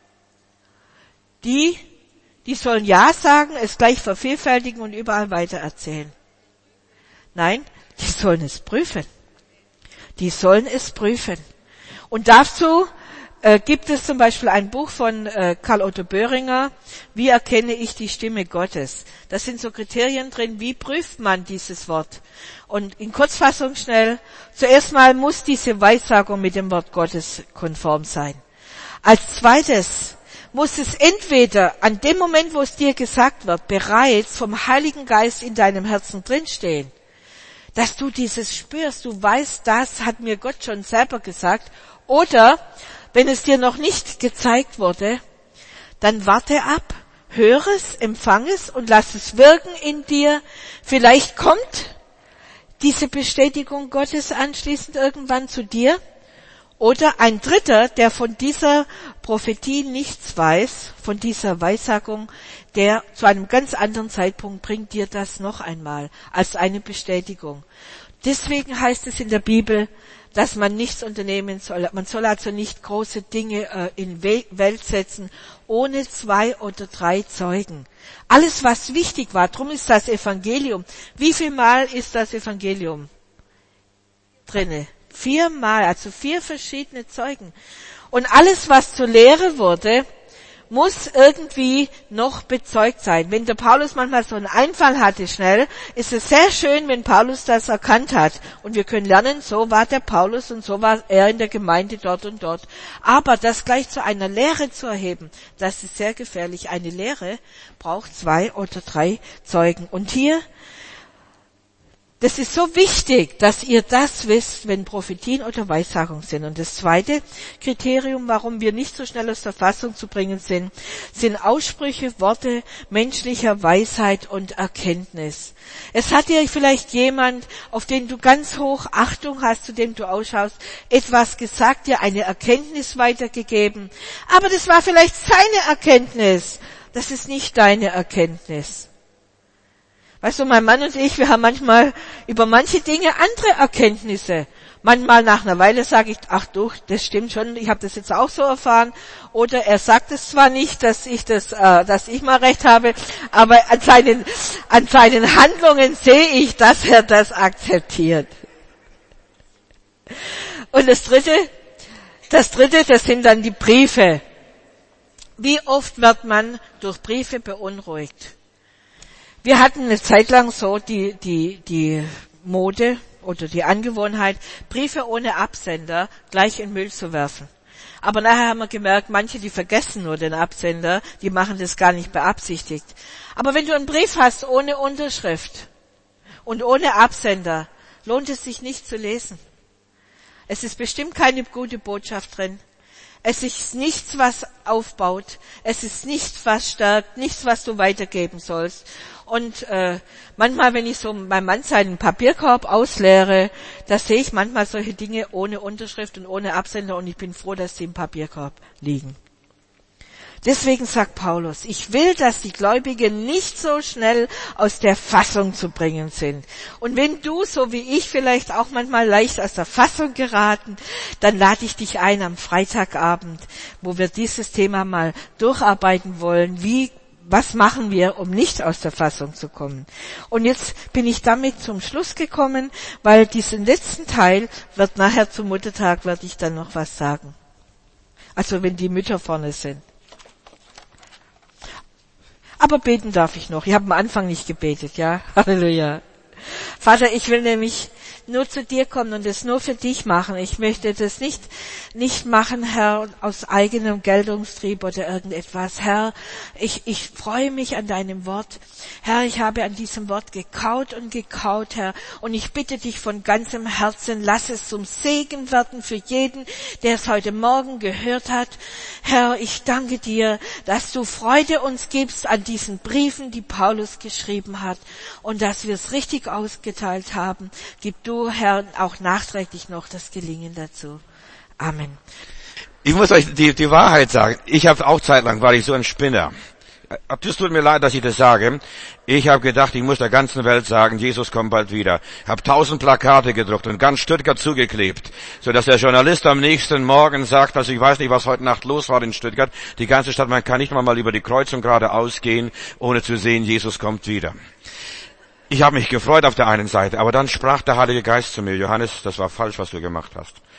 die sollen Ja sagen, es gleich vervielfältigen und überall weitererzählen. Nein, die sollen es prüfen. Die sollen es prüfen. Und dazu gibt es zum Beispiel ein Buch von Karl Otto Böhringer, Wie erkenne ich die Stimme Gottes? Da sind so Kriterien drin, wie prüft man dieses Wort? Und in Kurzfassung schnell, zuerst mal muss diese Weissagung mit dem Wort Gottes konform sein. Als zweites muss es entweder an dem Moment, wo es dir gesagt wird, bereits vom Heiligen Geist in deinem Herzen drinstehen, dass du dieses spürst, du weißt, das hat mir Gott schon selber gesagt, oder wenn es dir noch nicht gezeigt wurde, dann warte ab, höre es, empfang es und lass es wirken in dir. Vielleicht kommt diese Bestätigung Gottes anschließend irgendwann zu dir. Oder ein Dritter, der von dieser Prophetie nichts weiß, von dieser Weissagung, der zu einem ganz anderen Zeitpunkt bringt dir das noch einmal als eine Bestätigung. Deswegen heißt es in der Bibel, dass man nichts unternehmen soll. Man soll also nicht große Dinge in Welt setzen, ohne 2 oder 3 Zeugen. Alles, was wichtig war, drum ist das Evangelium. Wie viel Mal ist das Evangelium drinne? 4 Mal, also 4 verschiedene Zeugen. Und alles, was zur Lehre wurde, muss irgendwie noch bezeugt sein. Wenn der Paulus manchmal so einen Einfall hatte schnell, ist es sehr schön, wenn Paulus das erkannt hat. Und wir können lernen, so war der Paulus und so war er in der Gemeinde dort und dort. Aber das gleich zu einer Lehre zu erheben, das ist sehr gefährlich. Eine Lehre braucht 2 oder 3 Zeugen. Und hier, das ist so wichtig, dass ihr das wisst, wenn Prophetien oder Weissagungen sind. Und das zweite Kriterium, warum wir nicht so schnell aus der Fassung zu bringen sind Aussprüche, Worte menschlicher Weisheit und Erkenntnis. Es hat dir vielleicht jemand, auf den du ganz hoch Achtung hast, zu dem du ausschaust, etwas gesagt, dir eine Erkenntnis weitergegeben. Aber das war vielleicht seine Erkenntnis. Das ist nicht deine Erkenntnis. Weißt du, mein Mann und ich, wir haben manchmal über manche Dinge andere Erkenntnisse. Manchmal nach einer Weile sage ich, ach du, das stimmt schon, ich habe das jetzt auch so erfahren. Oder er sagt es zwar nicht, dass ich mal recht habe, aber an seinen Handlungen sehe ich, dass er das akzeptiert. Und das dritte, das sind dann die Briefe. Wie oft wird man durch Briefe beunruhigt? Wir hatten eine Zeit lang so die Mode oder die Angewohnheit, Briefe ohne Absender gleich in Müll zu werfen. Aber nachher haben wir gemerkt, manche, die vergessen nur den Absender, die machen das gar nicht beabsichtigt. Aber wenn du einen Brief hast ohne Unterschrift und ohne Absender, lohnt es sich nicht zu lesen. Es ist bestimmt keine gute Botschaft drin. Es ist nichts, was aufbaut. Es ist nichts, was stärkt. Nichts, was du weitergeben sollst. Und manchmal, wenn ich so meinem Mann seinen Papierkorb ausleere, da sehe ich manchmal solche Dinge ohne Unterschrift und ohne Absender und ich bin froh, dass sie im Papierkorb liegen. Deswegen sagt Paulus, ich will, dass die Gläubigen nicht so schnell aus der Fassung zu bringen sind. Und wenn du, so wie ich, vielleicht auch manchmal leicht aus der Fassung geraten, dann lade ich dich ein am Freitagabend, wo wir dieses Thema mal durcharbeiten wollen. Was machen wir, um nicht aus der Fassung zu kommen? Und jetzt bin ich damit zum Schluss gekommen, weil diesen letzten Teil wird nachher zum Muttertag, werde ich dann noch was sagen. Also wenn die Mütter vorne sind. Aber beten darf ich noch. Ich habe am Anfang nicht gebetet, ja? Halleluja. Vater, ich will nämlich nur zu dir kommen und es nur für dich machen. Ich möchte das nicht machen, Herr, aus eigenem Geltungstrieb oder irgendetwas. Herr, ich freue mich an deinem Wort. Herr, ich habe an diesem Wort gekaut, Herr. Und ich bitte dich von ganzem Herzen, lass es zum Segen werden für jeden, der es heute Morgen gehört hat. Herr, ich danke dir, dass du Freude uns gibst an diesen Briefen, die Paulus geschrieben hat und dass wir es richtig ausgeteilt haben. Gib du, Herr, auch nachträglich noch das Gelingen dazu. Amen. Ich muss euch die Wahrheit sagen. Ich habe auch zeitlang, war ich so ein Spinner. Es tut mir leid, dass ich das sage. Ich habe gedacht, ich muss der ganzen Welt sagen, Jesus kommt bald wieder. Habe 1000 Plakate gedruckt und ganz Stuttgart zugeklebt, so dass der Journalist am nächsten Morgen sagt, also ich weiß nicht, was heute Nacht los war in Stuttgart. Die ganze Stadt, man kann nicht mal über die Kreuzung geradeaus gehen, ohne zu sehen, Jesus kommt wieder. Ich habe mich gefreut auf der einen Seite, aber dann sprach der Heilige Geist zu mir, Johannes, das war falsch, was du gemacht hast.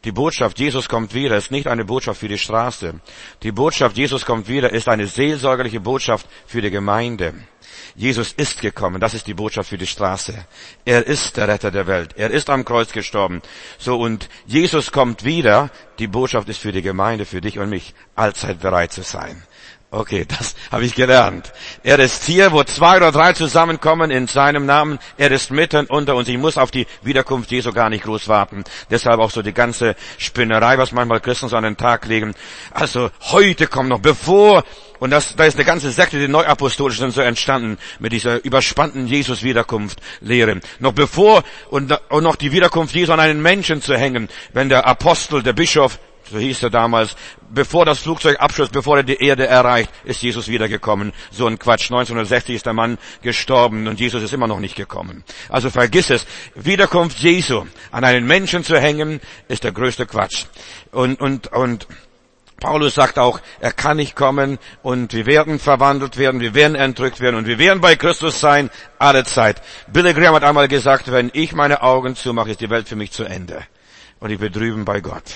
Die Botschaft, Jesus kommt wieder, ist nicht eine Botschaft für die Straße. Die Botschaft, Jesus kommt wieder, ist eine seelsorgerliche Botschaft für die Gemeinde. Jesus ist gekommen, das ist die Botschaft für die Straße. Er ist der Retter der Welt. Er ist am Kreuz gestorben. So, und Jesus kommt wieder. Die Botschaft ist für die Gemeinde, für dich und mich, allzeit bereit zu sein. Okay, das habe ich gelernt. Er ist hier, wo 2 oder 3 zusammenkommen in seinem Namen. Er ist mitten unter uns. Ich muss auf die Wiederkunft Jesu gar nicht groß warten. Deshalb auch so die ganze Spinnerei, was manchmal Christen so an den Tag legen. Also heute kommt noch, bevor, und da ist eine ganze Sekte, die neuapostolisch sind so entstanden, mit dieser überspannten Jesus-Wiederkunft-Lehre. Noch bevor und noch die Wiederkunft Jesu an einen Menschen zu hängen, wenn der Apostel, der Bischof, so hieß er damals, bevor das Flugzeug abstürzt, bevor er die Erde erreicht, ist Jesus wiedergekommen. So ein Quatsch. 1960 ist der Mann gestorben und Jesus ist immer noch nicht gekommen. Also vergiss es. Wiederkunft Jesu an einen Menschen zu hängen, ist der größte Quatsch. Und Paulus sagt auch, er kann nicht kommen und wir werden verwandelt werden, wir werden entrückt werden und wir werden bei Christus sein, alle Zeit. Billy Graham hat einmal gesagt, wenn ich meine Augen zumache, ist die Welt für mich zu Ende. Und ich bin drüben bei Gott.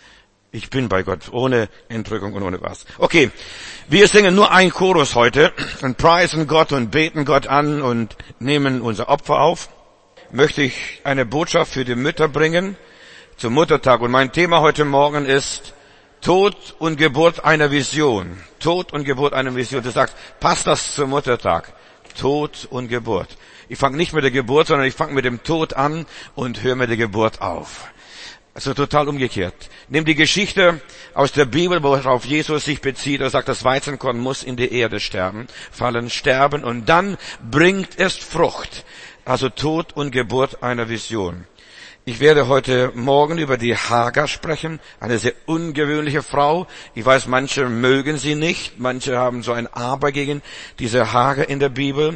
Ich bin bei Gott, ohne Entrückung und ohne was. Okay, wir singen nur ein Chorus heute und preisen Gott und beten Gott an und nehmen unser Opfer auf. Möchte ich eine Botschaft für die Mütter bringen zum Muttertag. Und mein Thema heute Morgen ist Tod und Geburt einer Vision. Tod und Geburt einer Vision. Du sagst, passt das zum Muttertag? Tod und Geburt. Ich fange nicht mit der Geburt, sondern ich fange mit dem Tod an und höre mit der Geburt auf. Also total umgekehrt. Nimm die Geschichte aus der Bibel, worauf Jesus sich bezieht. Er sagt, das Weizenkorn muss in die Erde sterben, sterben und dann bringt es Frucht. Also Tod und Geburt einer Vision. Ich werde heute Morgen über die Hagar sprechen, eine sehr ungewöhnliche Frau. Ich weiß, manche mögen sie nicht, manche haben so ein Aber gegen diese Hagar in der Bibel.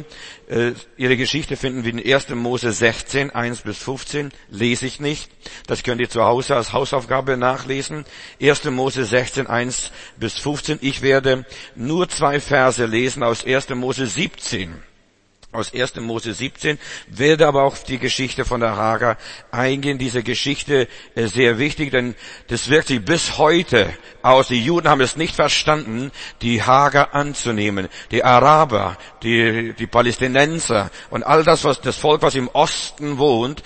Ihre Geschichte finden wir in 1. Mose 16, 1-15, lese ich nicht. Das könnt ihr zu Hause als Hausaufgabe nachlesen. 1. Mose 16, 1-15. Ich werde nur 2 Verse lesen aus 1. Mose 17. Aus 1. Mose 17, werde aber auf die Geschichte von der Hagar eingehen. Diese Geschichte ist sehr wichtig, denn das wirkt sich bis heute aus. Die Juden haben es nicht verstanden, die Hagar anzunehmen. Die Araber, die Palästinenser und all das Volk, was im Osten wohnt,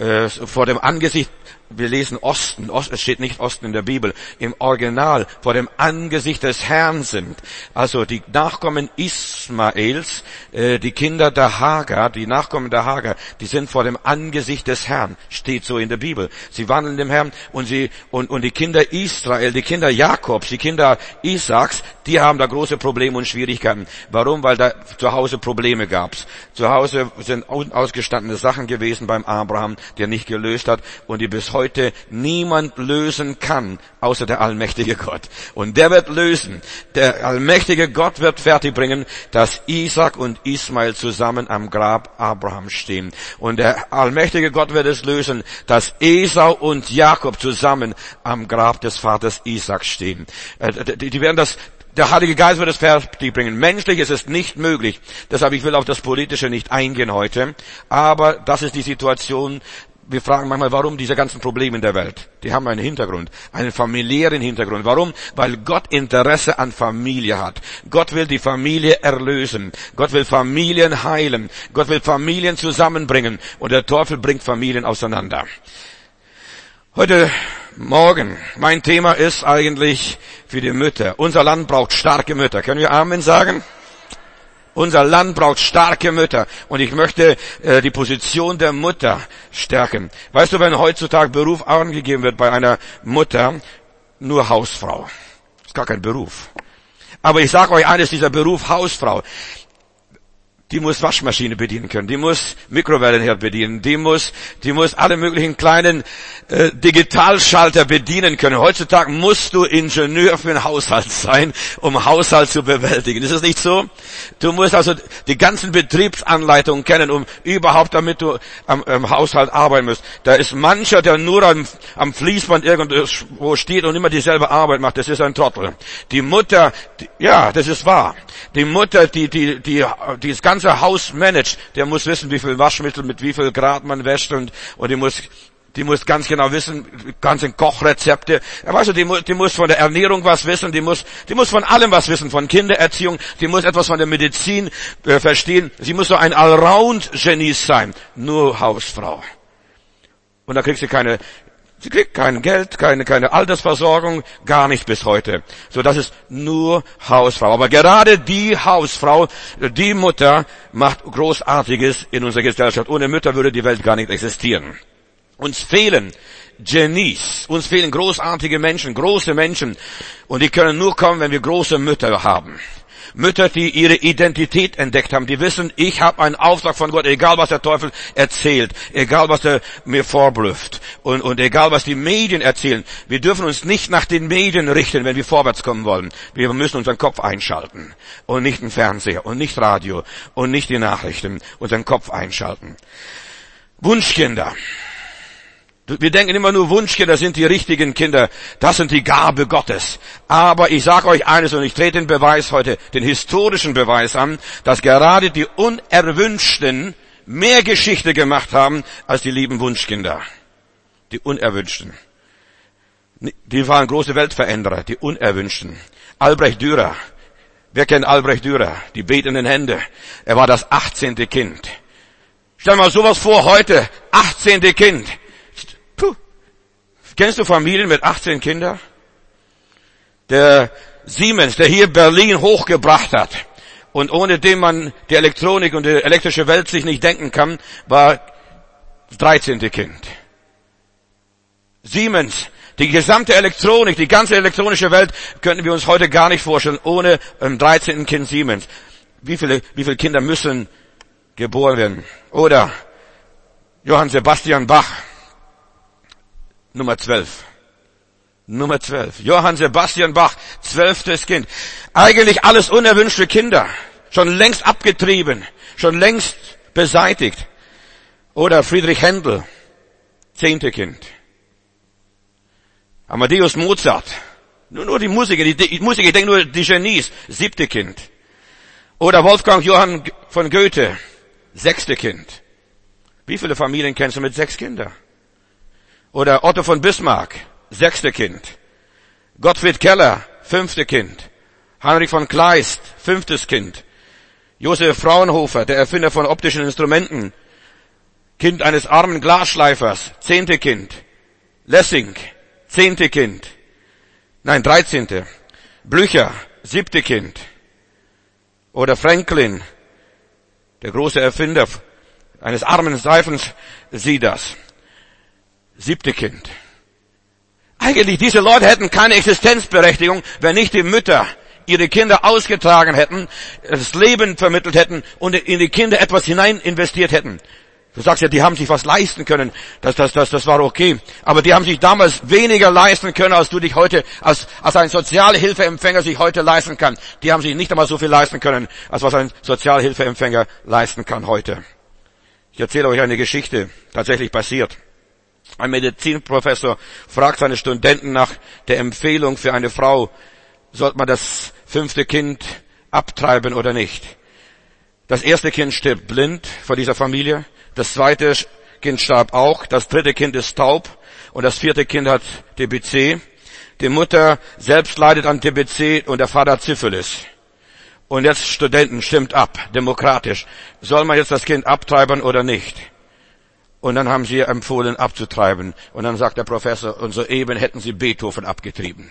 vor dem Angesicht, wir lesen Osten, es steht nicht Osten in der Bibel, im Original, vor dem Angesicht des Herrn sind. Also die Nachkommen Ismaels, die Kinder der Hagar, die Nachkommen der Hagar, die sind vor dem Angesicht des Herrn, steht so in der Bibel. Sie wandeln dem Herrn und die Kinder Israel, die Kinder Jakobs, die Kinder Isaaks, die haben da große Probleme und Schwierigkeiten. Warum? Weil da zu Hause Probleme gab's. Zu Hause sind unausgestandene Sachen gewesen beim Abraham, die er nicht gelöst hat und die bis heute niemand lösen kann, außer der allmächtige Gott. Und der wird lösen. Der allmächtige Gott wird fertigbringen, dass Isaak und Ismael zusammen am Grab Abrahams stehen. Und der allmächtige Gott wird es lösen, dass Esau und Jakob zusammen am Grab des Vaters Isaak stehen. Die werden das. Der Heilige Geist wird es fertigbringen. Menschlich ist es nicht möglich. Deshalb, ich will auf das Politische nicht eingehen heute. Aber das ist die Situation. Wir fragen manchmal, warum diese ganzen Probleme in der Welt? Die haben einen Hintergrund, einen familiären Hintergrund. Warum? Weil Gott Interesse an Familie hat. Gott will die Familie erlösen. Gott will Familien heilen. Gott will Familien zusammenbringen. Und der Teufel bringt Familien auseinander. Heute Morgen, mein Thema ist eigentlich für die Mütter. Unser Land braucht starke Mütter. Können wir Amen sagen? Unser Land braucht starke Mütter. Und ich möchte die Position der Mutter stärken. Weißt du, wenn heutzutage Beruf angegeben wird bei einer Mutter, nur Hausfrau. Das ist gar kein Beruf. Aber ich sage euch eines, dieser Beruf Hausfrau, die muss Waschmaschine bedienen können, die muss Mikrowellenherd bedienen, die muss alle möglichen kleinen Digitalschalter bedienen können. Heutzutage musst du Ingenieur für den Haushalt sein, um Haushalt zu bewältigen. Ist es nicht so? Du musst also die ganzen Betriebsanleitungen kennen, um überhaupt, damit du am Haushalt arbeiten musst. Da ist mancher, der nur am Fließband irgendwo steht und immer dieselbe Arbeit macht. Das ist ein Trottel. Die Mutter, ja, das ist wahr. Die Mutter, die das ganze Haus managt, der muss wissen, wie viel Waschmittel mit wie viel Grad man wäscht und die muss Die muss ganz genau wissen, ganze Kochrezepte. Weißt du, die muss von der Ernährung was wissen, die muss von allem was wissen, von Kindererziehung, die muss etwas von der Medizin verstehen. Sie muss so ein Allround-Genie sein. Nur Hausfrau. Und da kriegt sie kriegt kein Geld, keine Altersversorgung, gar nicht bis heute. So, das ist nur Hausfrau. Aber gerade die Hausfrau, die Mutter, macht Großartiges in unserer Gesellschaft. Ohne Mütter würde die Welt gar nicht existieren. Uns fehlen Genies, uns fehlen großartige Menschen, große Menschen. Und die können nur kommen, wenn wir große Mütter haben. Mütter, die ihre Identität entdeckt haben, die wissen, ich habe einen Auftrag von Gott, egal was der Teufel erzählt, egal was er mir vorblüfft und egal was die Medien erzählen. Wir dürfen uns nicht nach den Medien richten, wenn wir vorwärts kommen wollen. Wir müssen unseren Kopf einschalten und nicht den Fernseher und nicht Radio und nicht die Nachrichten, unseren Kopf einschalten. Wunschkinder. Wir denken immer nur, Wunschkinder sind die richtigen Kinder. Das sind die Gabe Gottes. Aber ich sage euch eines und ich trete den Beweis heute, den historischen Beweis an, dass gerade die Unerwünschten mehr Geschichte gemacht haben als die lieben Wunschkinder. Die Unerwünschten. Die waren große Weltveränderer, die Unerwünschten. Albrecht Dürer. Wer kennt Albrecht Dürer? Die betenden Hände. Er war das 18. Kind. Stell mal sowas vor heute. 18. Kind. Puh. Kennst du Familien mit 18 Kindern? Der Siemens, der hier Berlin hochgebracht hat und ohne den man die Elektronik und die elektrische Welt sich nicht denken kann, war das 13. Kind. Siemens, die gesamte Elektronik, die ganze elektronische Welt könnten wir uns heute gar nicht vorstellen, ohne ein 13. Kind Siemens. Wie viele Kinder müssen geboren werden? Oder Johann Sebastian Bach, Nummer 12. Johann Sebastian Bach, 12. Kind. Eigentlich alles unerwünschte Kinder. Schon längst abgetrieben. Schon längst beseitigt. Oder Friedrich Händel, 10. Kind. Amadeus Mozart. Nur die Musiker, ich denke nur die Genies, 7. Kind. Oder Wolfgang Johann von Goethe, 6. Kind. Wie viele Familien kennst du mit 6 Kindern? Oder Otto von Bismarck, 6. Kind. Gottfried Keller, 5. Kind. Heinrich von Kleist, 5. Kind. Josef Fraunhofer, der Erfinder von optischen Instrumenten, Kind eines armen Glasschleifers, 10. Kind. Lessing, 10. Kind. Nein, 13. Blücher, 7. Kind. Oder Franklin, der große Erfinder eines armen Seifensieders, 7. Kind. Eigentlich, diese Leute hätten keine Existenzberechtigung, wenn nicht die Mütter ihre Kinder ausgetragen hätten, das Leben vermittelt hätten und in die Kinder etwas hinein investiert hätten. Du sagst ja, die haben sich was leisten können. Das war okay. Aber die haben sich damals weniger leisten können, als du dich heute, als ein Sozialhilfeempfänger sich heute leisten kann. Die haben sich nicht einmal so viel leisten können, als was ein Sozialhilfeempfänger leisten kann heute. Ich erzähle euch eine Geschichte, tatsächlich passiert. Ein Medizinprofessor fragt seine Studenten nach der Empfehlung für eine Frau, sollte man das 5. Kind abtreiben oder nicht. Das 1. Kind stirbt blind vor dieser Familie, das 2. Kind starb auch, das 3. Kind ist taub und das 4. Kind hat TBC. Die Mutter selbst leidet an TBC und der Vater hat Syphilis. Und jetzt Studenten, stimmt ab, demokratisch. Soll man jetzt das Kind abtreiben oder nicht? Und dann haben sie empfohlen abzutreiben. Und dann sagt der Professor, und soeben hätten sie Beethoven abgetrieben.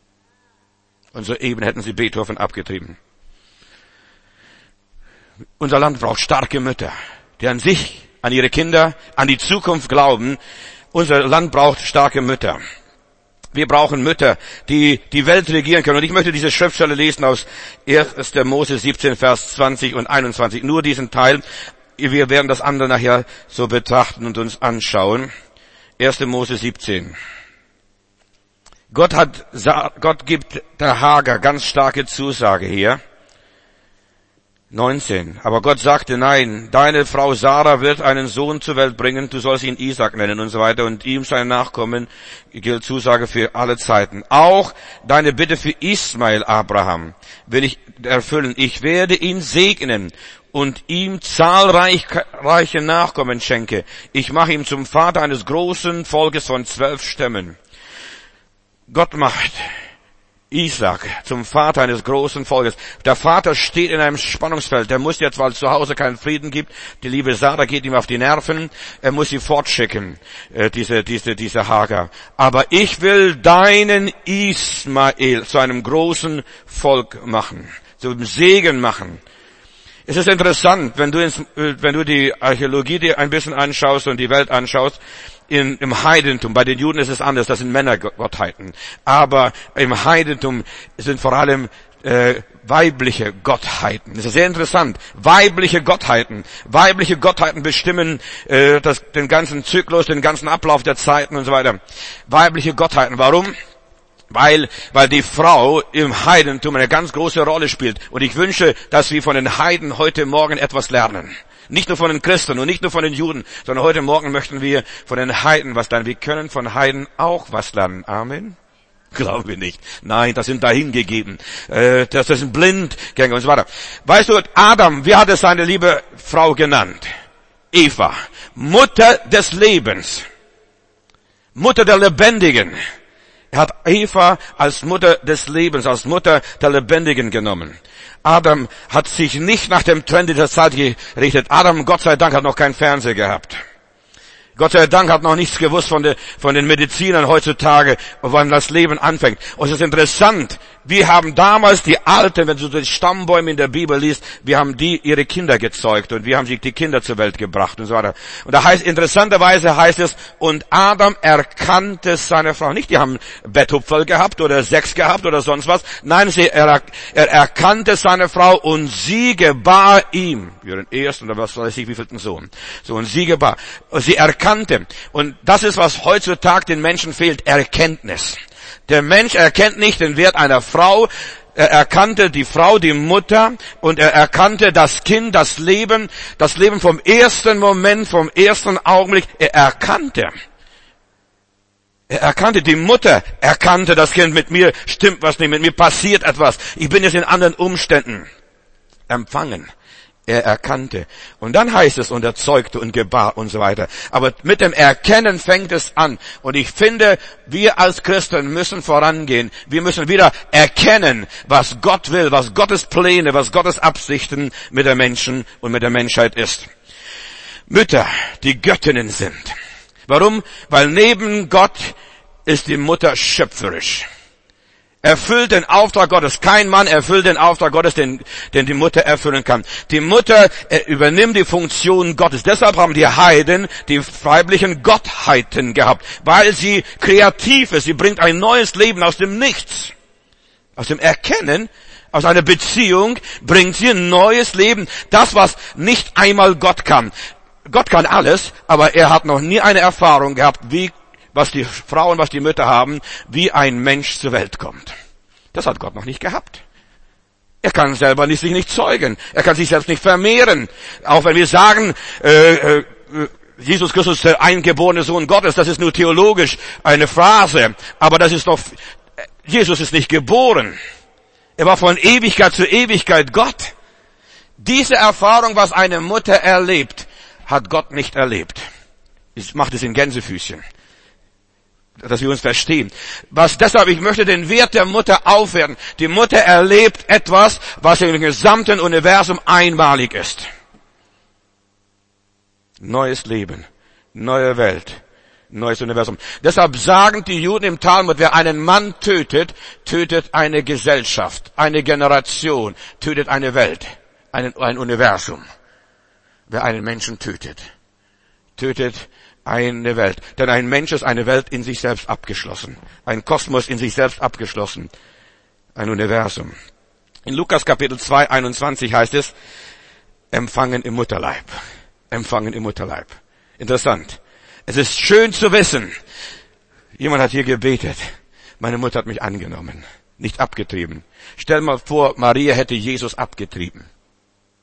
Unser Land braucht starke Mütter, die an sich, an ihre Kinder, an die Zukunft glauben. Unser Land braucht starke Mütter. Wir brauchen Mütter, die die Welt regieren können. Und ich möchte diese Schriftstelle lesen aus 1. Mose 17, Vers 20 und 21. Nur diesen Teil. Wir werden das andere nachher so betrachten und uns anschauen. 1. Mose 17. Gott gibt der Hagar ganz starke Zusage hier. 19. Aber Gott sagte, nein, deine Frau Sarah wird einen Sohn zur Welt bringen, du sollst ihn Isaac nennen und so weiter, und ihm sein Nachkommen gilt Zusage für alle Zeiten. Auch deine Bitte für Ismael, Abraham, will ich erfüllen. Ich werde ihn segnen und ihm zahlreiche Nachkommen schenke. Ich mache ihn zum Vater eines großen Volkes von 12 Stämmen. Gott macht Isaac zum Vater eines großen Volkes. Der Vater steht in einem Spannungsfeld. Der muss jetzt, weil es zu Hause keinen Frieden gibt, die liebe Sarah geht ihm auf die Nerven, er muss sie fortschicken, diese Hagar. Aber ich will deinen Ismael zu einem großen Volk machen, zum Segen machen. Es ist interessant, wenn du die Archäologie dir ein bisschen anschaust und die Welt anschaust, im Heidentum, bei den Juden ist es anders, das sind Männergottheiten. Aber im Heidentum sind vor allem weibliche Gottheiten. Das ist sehr interessant. Weibliche Gottheiten bestimmen den ganzen Zyklus, den ganzen Ablauf der Zeiten und so weiter. Weibliche Gottheiten. Warum? Weil die Frau im Heidentum eine ganz große Rolle spielt. Und ich wünsche, dass wir von den Heiden heute Morgen etwas lernen. Nicht nur von den Christen und nicht nur von den Juden, sondern heute Morgen möchten wir von den Heiden was lernen. Wir können von Heiden auch was lernen. Amen. Glauben wir nicht. Nein, das sind dahingegeben. Das sind Blindgänger und so weiter. Weißt du, Adam, wie hat es seine liebe Frau genannt? Eva. Mutter des Lebens. Mutter der Lebendigen. Er hat Eva als Mutter des Lebens, als Mutter der Lebendigen genommen. Adam hat sich nicht nach dem Trend dieser Zeit gerichtet. Adam, Gott sei Dank, hat noch keinen Fernseher gehabt. Gott sei Dank hat noch nichts gewusst von den Medizinern heutzutage, wann das Leben anfängt. Und es ist interessant, wir haben damals die Alten, wenn du die Stammbäume in der Bibel liest, wir haben die ihre Kinder gezeugt und wir haben die Kinder zur Welt gebracht und so weiter. Und da interessanterweise heißt es, und Adam erkannte seine Frau. Nicht, die haben Betthupferl gehabt oder Sex gehabt oder sonst was. Nein, er erkannte seine Frau und sie gebar ihm, ihren ersten oder was weiß ich, wievielten Sohn. So, und sie gebar. Und sie erkannte. Und das ist, was heutzutage den Menschen fehlt, Erkenntnis. Der Mensch erkennt nicht den Wert einer Frau. Er erkannte die Frau, die Mutter, und er erkannte das Kind, das Leben vom ersten Moment, vom ersten Augenblick. Er erkannte die Mutter, erkannte das Kind, mit mir stimmt was nicht, mit mir passiert etwas. Ich bin jetzt in anderen Umständen. Empfangen. Er erkannte. Und dann heißt es, und er zeugte und gebar und so weiter. Aber mit dem Erkennen fängt es an. Und ich finde, wir als Christen müssen vorangehen. Wir müssen wieder erkennen, was Gott will, was Gottes Pläne, was Gottes Absichten mit der Menschen und mit der Menschheit ist. Mütter, die Göttinnen sind. Warum? Weil neben Gott ist die Mutter schöpferisch. Erfüllt den Auftrag Gottes. Kein Mann erfüllt den Auftrag Gottes, den die Mutter erfüllen kann. Die Mutter übernimmt die Funktion Gottes. Deshalb haben die Heiden die weiblichen Gottheiten gehabt, weil sie kreativ ist. Sie bringt ein neues Leben aus dem Nichts. Aus dem Erkennen, aus einer Beziehung bringt sie ein neues Leben. Das, was nicht einmal Gott kann. Gott kann alles, aber er hat noch nie eine Erfahrung gehabt, was die Frauen, was die Mütter haben, wie ein Mensch zur Welt kommt. Das hat Gott noch nicht gehabt. Er kann selber sich nicht zeugen. Er kann sich selbst nicht vermehren. Auch wenn wir sagen, Jesus Christus ist der eingeborene Sohn Gottes, das ist nur theologisch eine Phrase. Aber das ist doch, Jesus ist nicht geboren. Er war von Ewigkeit zu Ewigkeit Gott. Diese Erfahrung, was eine Mutter erlebt, hat Gott nicht erlebt. Ich mache das in Gänsefüßchen, dass wir uns verstehen. Deshalb, ich möchte den Wert der Mutter aufwerten. Die Mutter erlebt etwas, was im gesamten Universum einmalig ist. Neues Leben, neue Welt, neues Universum. Deshalb sagen die Juden im Talmud, wer einen Mann tötet, tötet eine Gesellschaft, eine Generation, tötet eine Welt, ein Universum. Wer einen Menschen tötet, tötet eine Welt. Denn ein Mensch ist eine Welt in sich selbst abgeschlossen. Ein Kosmos in sich selbst abgeschlossen. Ein Universum. In Lukas Kapitel 2, 21 heißt es, empfangen im Mutterleib. Empfangen im Mutterleib. Interessant. Es ist schön zu wissen, jemand hat hier gebetet. Meine Mutter hat mich angenommen, nicht abgetrieben. Stell mal vor, Maria hätte Jesus abgetrieben.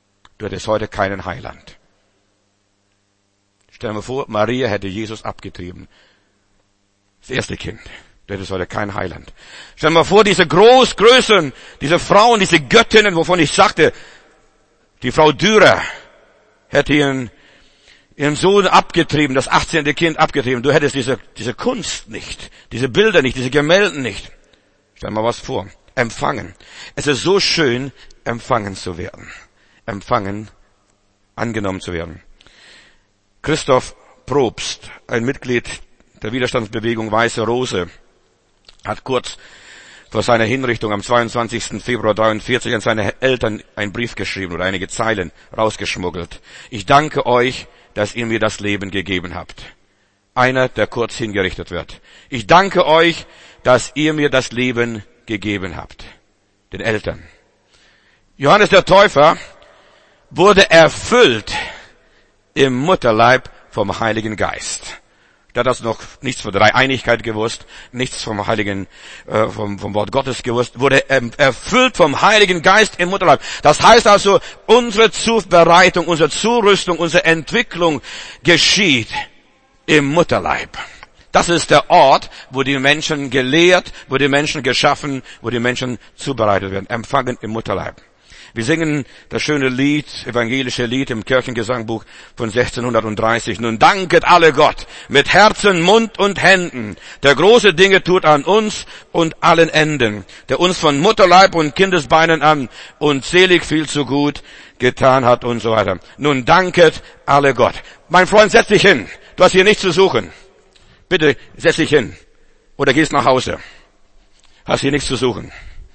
du hättest heute keinen Heiland. Stell dir mal vor, Maria hätte Jesus abgetrieben. Das erste Kind. Du hättest heute keinen Heiland. Stell dir mal vor, diese Größen, diese Frauen, diese Göttinnen, wovon ich sagte, die Frau Dürer hätte ihren Sohn abgetrieben, das 18. Kind abgetrieben. Du hättest diese Kunst nicht, diese Bilder nicht, diese Gemälde nicht. Stell dir mal was vor. Empfangen. Es ist so schön, empfangen zu werden. Empfangen, angenommen zu werden. Christoph Probst, ein Mitglied der Widerstandsbewegung Weiße Rose, hat kurz vor seiner Hinrichtung am 22. Februar 43 an seine Eltern einen Brief geschrieben oder einige Zeilen rausgeschmuggelt. Ich danke euch, dass ihr mir das Leben gegeben habt. Einer, der kurz hingerichtet wird. Ich danke euch, dass ihr mir das Leben gegeben habt. Den Eltern. Johannes der Täufer wurde erfüllt im Mutterleib vom Heiligen Geist. Der hat das noch nichts von Dreieinigkeit gewusst, nichts vom Heiligen, vom Wort Gottes gewusst, wurde erfüllt vom Heiligen Geist im Mutterleib. Das heißt also, unsere Zubereitung, unsere Zurüstung, unsere Entwicklung geschieht im Mutterleib. Das ist der Ort, wo die Menschen gelehrt, wo die Menschen geschaffen, wo die Menschen zubereitet werden, empfangen im Mutterleib. Wir singen das schöne Lied, evangelische Lied im Kirchengesangbuch von 1630. Nun danket alle Gott mit Herzen, Mund und Händen, der große Dinge tut an uns und allen Enden, der uns von Mutterleib und Kindesbeinen an und selig viel zu gut getan hat und so weiter. Nun danket alle Gott. Mein Freund, setz dich hin. Du hast hier nichts zu suchen. Bitte setz dich hin. Oder gehst nach Hause. Hast hier nichts zu suchen.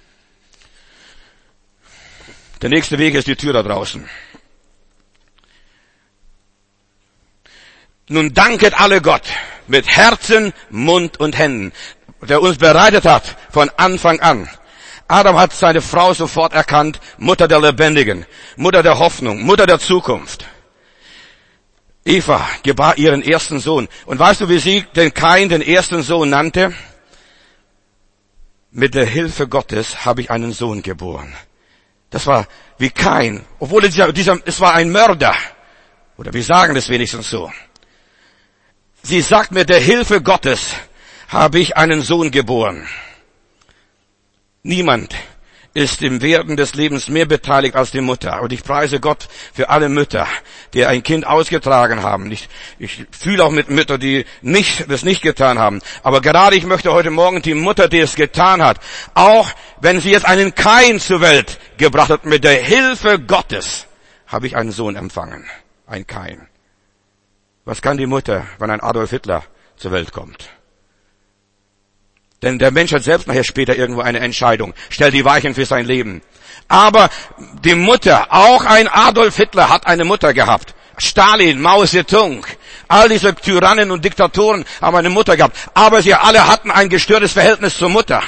Der nächste Weg ist die Tür da draußen. Nun danket alle Gott mit Herzen, Mund und Händen, der uns bereitet hat von Anfang an. Adam hat seine Frau sofort erkannt, Mutter der Lebendigen, Mutter der Hoffnung, Mutter der Zukunft. Eva gebar ihren ersten Sohn. Und weißt du, wie sie den Kain, den ersten Sohn, nannte? Mit der Hilfe Gottes habe ich einen Sohn geboren. Das war wie Kain, obwohl es war ein Mörder. Oder wir sagen das wenigstens so. Sie sagt, mit der Hilfe Gottes habe ich einen Sohn geboren. Niemand ist im Werden des Lebens mehr beteiligt als die Mutter. Und ich preise Gott für alle Mütter, die ein Kind ausgetragen haben. Ich fühle auch mit Müttern, die das nicht getan haben. Aber gerade ich möchte heute Morgen die Mutter, die es getan hat, auch wenn sie jetzt einen Kain zur Welt gebracht hat, mit der Hilfe Gottes habe ich einen Sohn empfangen. Ein Kain. Was kann die Mutter, wenn ein Adolf Hitler zur Welt kommt? Denn der Mensch hat selbst nachher später irgendwo eine Entscheidung, stellt die Weichen für sein Leben. Aber die Mutter, auch ein Adolf Hitler hat eine Mutter gehabt. Stalin, Mao Zedong, all diese Tyrannen und Diktatoren haben eine Mutter gehabt. Aber sie alle hatten ein gestörtes Verhältnis zur Mutter.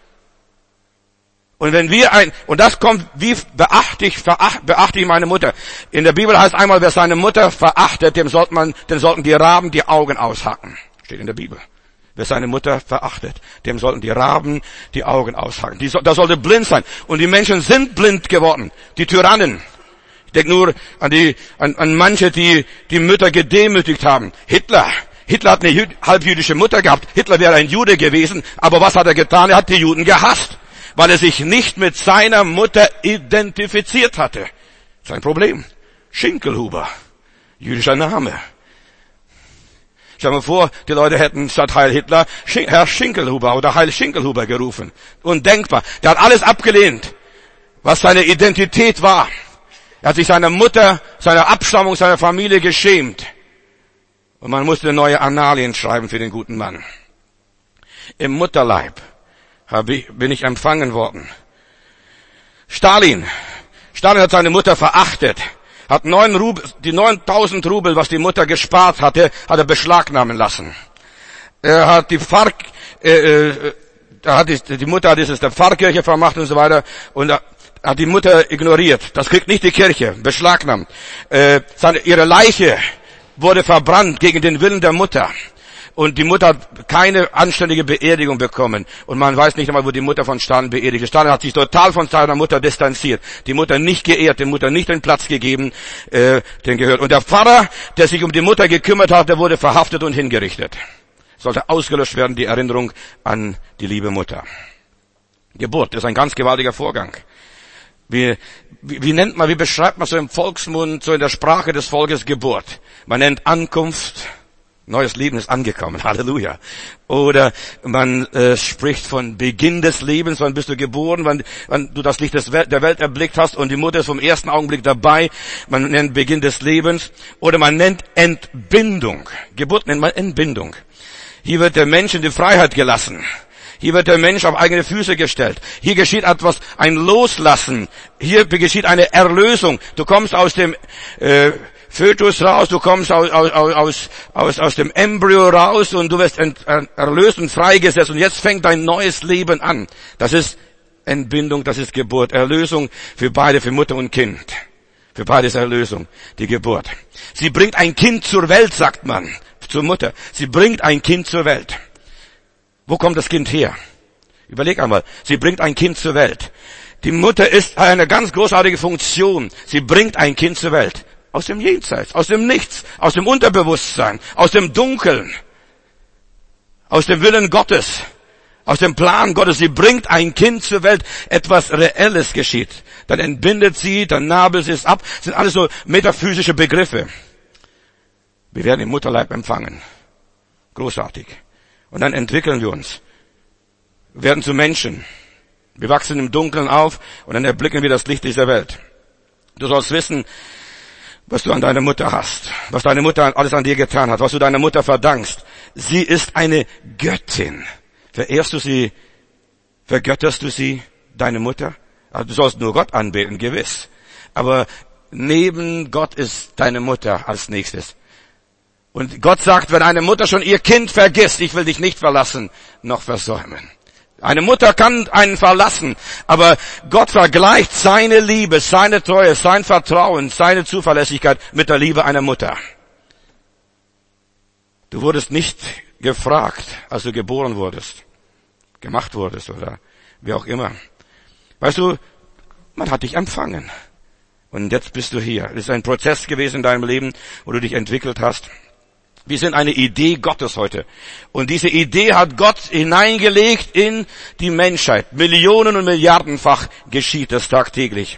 Und und das kommt, wie beachte ich meine Mutter. In der Bibel heißt einmal, wer seine Mutter verachtet, dem sollten die Raben die Augen aushacken. Steht in der Bibel. Wer seine Mutter verachtet, dem sollten die Raben die Augen aushacken. Da sollte blind sein. Und die Menschen sind blind geworden. Die Tyrannen. Ich denke nur an manche, die Mütter gedemütigt haben. Hitler hat eine halbjüdische Mutter gehabt. Hitler wäre ein Jude gewesen. Aber was hat er getan? Er hat die Juden gehasst. Weil er sich nicht mit seiner Mutter identifiziert hatte. Sein Problem. Schinkelhuber. Jüdischer Name. Stell dir mal vor, die Leute hätten statt Heil Hitler Herr Schinkelhuber oder Heil Schinkelhuber gerufen. Undenkbar. Der hat alles abgelehnt, was seine Identität war. Er hat sich seiner Mutter, seiner Abstammung, seiner Familie geschämt. Und man musste neue Annalien schreiben für den guten Mann. Im Mutterleib bin ich empfangen worden. Stalin hat seine Mutter verachtet. Hat die 9.000 Rubel, was die Mutter gespart hatte, hat er beschlagnahmen lassen. Er hat die Mutter hat der Pfarrkirche vermacht und so weiter und hat die Mutter ignoriert. Das kriegt nicht die Kirche, beschlagnahmt. Ihre Leiche wurde verbrannt gegen den Willen der Mutter. Und die Mutter hat keine anständige Beerdigung bekommen. Und man weiß nicht einmal, wo die Mutter von Stalin beerdigt ist. Stalin hat sich total von seiner Mutter distanziert. Die Mutter nicht geehrt, der Mutter nicht den Platz gegeben, den gehört. Und der Pfarrer, der sich um die Mutter gekümmert hat, der wurde verhaftet und hingerichtet. Sollte ausgelöscht werden, die Erinnerung an die liebe Mutter. Geburt ist ein ganz gewaltiger Vorgang. Wie beschreibt man so im Volksmund, so in der Sprache des Volkes Geburt? Man nennt Ankunft, neues Leben ist angekommen, Halleluja. Oder man spricht von Beginn des Lebens, wann bist du geboren, wann du das Licht der Welt erblickt hast und die Mutter ist vom ersten Augenblick dabei. Man nennt Beginn des Lebens. Oder man nennt Entbindung. Geburt nennt man Entbindung. Hier wird der Mensch in die Freiheit gelassen. Hier wird der Mensch auf eigene Füße gestellt. Hier geschieht etwas, ein Loslassen. Hier geschieht eine Erlösung. Du kommst aus dem Fötus raus, du kommst aus dem Embryo raus und du wirst erlöst und freigesetzt. Und jetzt fängt dein neues Leben an. Das ist Entbindung, das ist Geburt. Erlösung für beide, für Mutter und Kind. Für beides Erlösung, die Geburt. Sie bringt ein Kind zur Welt, sagt man, zur Mutter. Sie bringt ein Kind zur Welt. Wo kommt das Kind her? Überleg einmal. Sie bringt ein Kind zur Welt. Die Mutter ist eine ganz großartige Funktion. Sie bringt ein Kind zur Welt. Aus dem Jenseits, aus dem Nichts, aus dem Unterbewusstsein, aus dem Dunkeln, aus dem Willen Gottes, aus dem Plan Gottes. Sie bringt ein Kind zur Welt. Etwas Reelles geschieht. Dann entbindet sie, dann nabelt sie es ab. Das sind alles so metaphysische Begriffe. Wir werden im Mutterleib empfangen. Großartig. Und dann entwickeln wir uns. Wir werden zu Menschen. Wir wachsen im Dunkeln auf und dann erblicken wir das Licht dieser Welt. Du sollst wissen, was du an deiner Mutter hast, was deine Mutter alles an dir getan hat, was du deiner Mutter verdankst. Sie ist eine Göttin. Verehrst du sie, vergötterst du sie, deine Mutter? Also du sollst nur Gott anbeten, gewiss. Aber neben Gott ist deine Mutter als nächstes. Und Gott sagt, wenn eine Mutter schon ihr Kind vergisst, ich will dich nicht verlassen, noch versäumen. Eine Mutter kann einen verlassen, aber Gott vergleicht seine Liebe, seine Treue, sein Vertrauen, seine Zuverlässigkeit mit der Liebe einer Mutter. Du wurdest nicht gefragt, als du geboren wurdest, gemacht wurdest oder wie auch immer. Weißt du, man hat dich empfangen. Und jetzt bist du hier. Es ist ein Prozess gewesen in deinem Leben, wo du dich entwickelt hast. Wir sind eine Idee Gottes heute. Und diese Idee hat Gott hineingelegt in die Menschheit. Millionen und Milliardenfach geschieht das tagtäglich.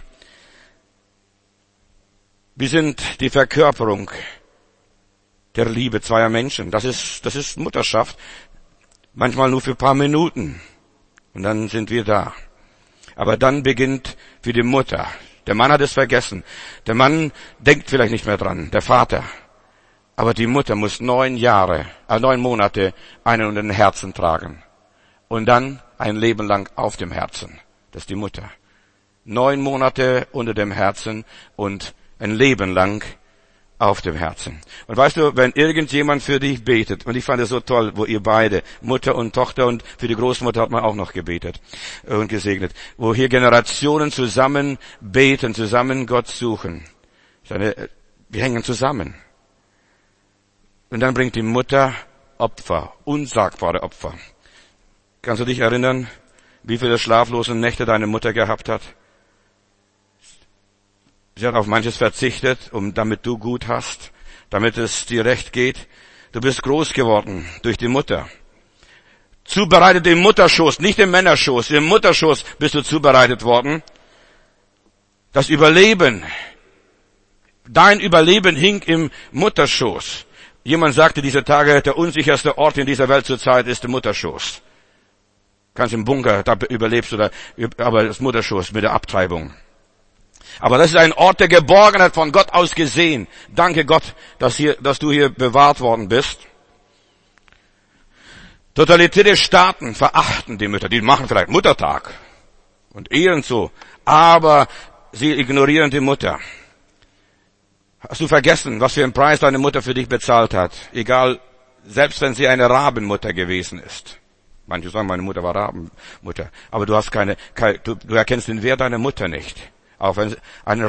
Wir sind die Verkörperung der Liebe zweier Menschen. Das ist Mutterschaft. Manchmal nur für ein paar Minuten. Und dann sind wir da. Aber dann beginnt für die Mutter. Der Mann hat es vergessen. Der Mann denkt vielleicht nicht mehr dran. Der Vater. Aber die Mutter muss 9 Monate einen unter den Herzen tragen. Und dann ein Leben lang auf dem Herzen. Das ist die Mutter. 9 Monate unter dem Herzen und ein Leben lang auf dem Herzen. Und weißt du, wenn irgendjemand für dich betet, und ich fand es so toll, wo ihr beide, Mutter und Tochter, und für die Großmutter hat man auch noch gebetet und gesegnet, wo hier Generationen zusammen beten, zusammen Gott suchen. Wir hängen zusammen. Und dann bringt die Mutter Opfer, unsagbare Opfer. Kannst du dich erinnern, wie viele schlaflose Nächte deine Mutter gehabt hat? Sie hat auf manches verzichtet, damit du gut hast, damit es dir recht geht. Du bist groß geworden durch die Mutter. Zubereitet im Mutterschoß, nicht im Männerschoß. Im Mutterschoß bist du zubereitet worden. Das Überleben, dein Überleben hing im Mutterschoß. Jemand sagte dieser Tage, der unsicherste Ort in dieser Welt zurzeit ist der Mutterschoß. Kannst im Bunker, da überlebst du, aber das Mutterschoß mit der Abtreibung. Aber das ist ein Ort der Geborgenheit von Gott aus gesehen. Danke Gott, dass du hier bewahrt worden bist. Totalitäre Staaten verachten die Mütter. Die machen vielleicht Muttertag und ehren so, aber sie ignorieren die Mutter. Hast du vergessen, was für einen Preis deine Mutter für dich bezahlt hat? Egal, selbst wenn sie eine Rabenmutter gewesen ist. Manche sagen, meine Mutter war Rabenmutter. Aber du hast du erkennst den Wert deiner Mutter nicht. Auch wenn eine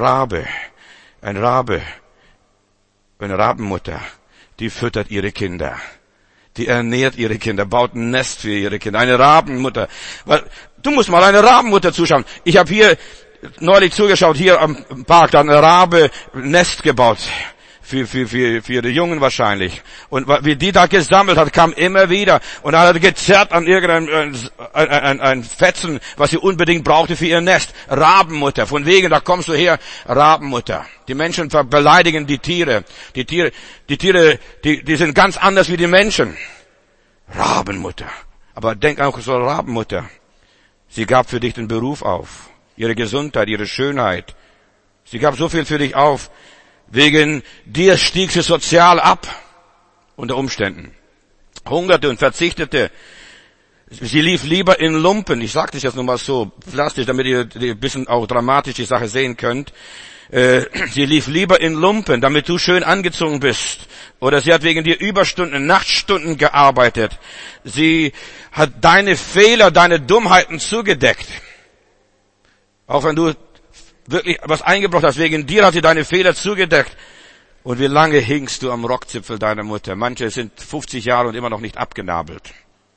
Rabenmutter, die füttert ihre Kinder. die ernährt ihre Kinder, baut ein Nest für ihre Kinder, eine Rabenmutter. Du musst mal eine Rabenmutter zuschauen. Ich habe hier neulich zugeschaut, hier am Park, da hat eine Rabe ein Nest gebaut. Für ihre Jungen wahrscheinlich. Und wie die da gesammelt hat, kam immer wieder. Und dann hat er gezerrt an ein Fetzen, was sie unbedingt brauchte für ihr Nest. Rabenmutter. Von wegen, da kommst du her, Rabenmutter. Die Menschen beleidigen die Tiere. Die Tiere, die sind ganz anders wie die Menschen. Rabenmutter. Aber denk auch so, Rabenmutter. Sie gab für dich den Beruf auf. Ihre Gesundheit, ihre Schönheit. Sie gab so viel für dich auf. Wegen dir stieg sie sozial ab, unter Umständen. Hungerte und verzichtete. Sie lief lieber in Lumpen. Ich sage das jetzt nur mal so plastisch, damit ihr ein bisschen auch dramatisch die Sache sehen könnt. Sie lief lieber in Lumpen, damit du schön angezogen bist. Oder sie hat wegen dir Überstunden, Nachtstunden gearbeitet. Sie hat deine Fehler, deine Dummheiten zugedeckt. Auch wenn du wirklich was eingebracht hast, wegen dir hat sie deine Fehler zugedeckt. Und wie lange hingst du am Rockzipfel deiner Mutter? Manche sind 50 Jahre und immer noch nicht abgenabelt.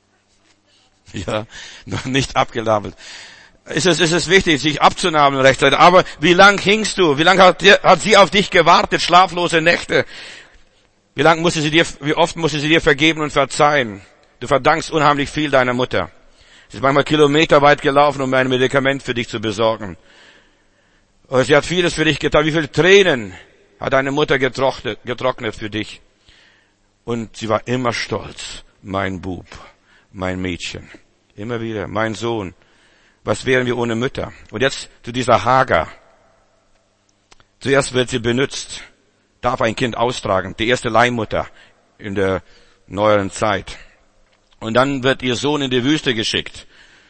Ja, noch nicht abgenabelt. Es ist wichtig, sich abzunabeln rechtzeitig. Aber wie lang hingst du? Wie lange hat sie auf dich gewartet? Schlaflose Nächte. Wie oft musste sie dir vergeben und verzeihen? Du verdankst unheimlich viel deiner Mutter. Sie ist manchmal kilometerweit gelaufen, um ein Medikament für dich zu besorgen. Und sie hat vieles für dich getan. Wie viele Tränen hat deine Mutter getrocknet für dich? Und sie war immer stolz. Mein Bub, mein Mädchen. Immer wieder, mein Sohn. Was wären wir ohne Mütter? Und jetzt zu dieser Hagar. Zuerst wird sie benutzt. Darf ein Kind austragen. Die erste Leihmutter in der neueren Zeit. Und dann wird ihr Sohn in die Wüste geschickt.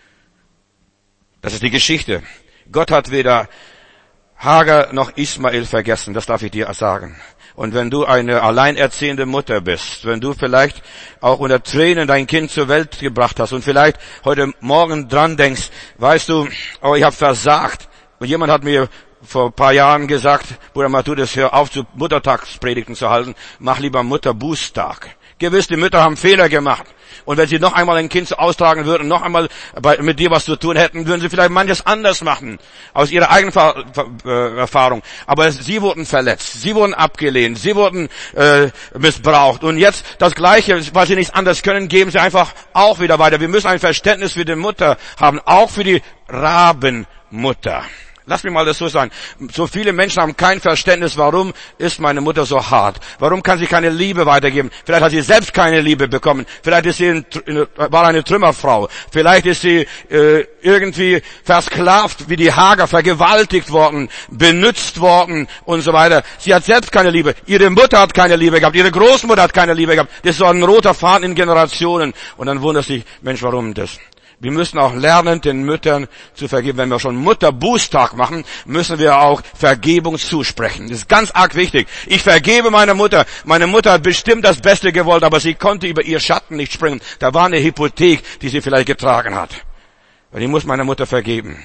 Das ist die Geschichte. Gott hat weder Hagar noch Ismael vergessen, das darf ich dir sagen. Und wenn du eine alleinerziehende Mutter bist, wenn du vielleicht auch unter Tränen dein Kind zur Welt gebracht hast und vielleicht heute Morgen dran denkst, weißt du, oh, ich habe versagt. Und jemand hat mir vor ein paar Jahren gesagt, Bruder Matthäus, hör auf, zu Muttertagspredigten zu halten, mach lieber Mutterbußtag. Gewiss, die Mütter haben Fehler gemacht. Und wenn sie noch einmal ein Kind austragen würden, noch einmal mit dir was zu tun hätten, würden sie vielleicht manches anders machen. Aus ihrer eigenen Erfahrung. Aber sie wurden verletzt. Sie wurden abgelehnt. Sie wurden missbraucht. Und jetzt das Gleiche, weil sie nichts anderes können, geben sie einfach auch wieder weiter. Wir müssen ein Verständnis für die Mutter haben. Auch für die Rabenmutter. Lass mich mal das so sagen. So viele Menschen haben kein Verständnis, warum ist meine Mutter so hart? Warum kann sie keine Liebe weitergeben? Vielleicht hat sie selbst keine Liebe bekommen. Vielleicht ist sie war eine Trümmerfrau. Vielleicht ist sie irgendwie versklavt, wie die Hagar, vergewaltigt worden, benutzt worden und so weiter. Sie hat selbst keine Liebe. Ihre Mutter hat keine Liebe gehabt. Ihre Großmutter hat keine Liebe gehabt. Das ist so ein roter Faden in Generationen. Und dann wundert sich, Mensch, warum das? Wir müssen auch lernen, den Müttern zu vergeben. Wenn wir schon Mutterbußtag machen, müssen wir auch Vergebung zusprechen. Das ist ganz arg wichtig. Ich vergebe meiner Mutter. Meine Mutter hat bestimmt das Beste gewollt, aber sie konnte über ihr Schatten nicht springen. Da war eine Hypothek, die sie vielleicht getragen hat. Und ich muss meiner Mutter vergeben.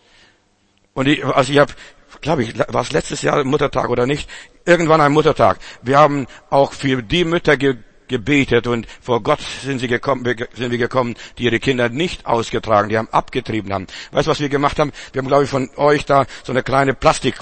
Und ich habe, glaube ich, war es letztes Jahr Muttertag oder nicht? Irgendwann ein Muttertag. Wir haben auch für die Mütter gebetet und vor Gott sind wir gekommen, die ihre Kinder nicht ausgetragen, die haben abgetrieben haben. Weißt du, was wir gemacht haben? Wir haben, glaube ich, von euch da so eine kleine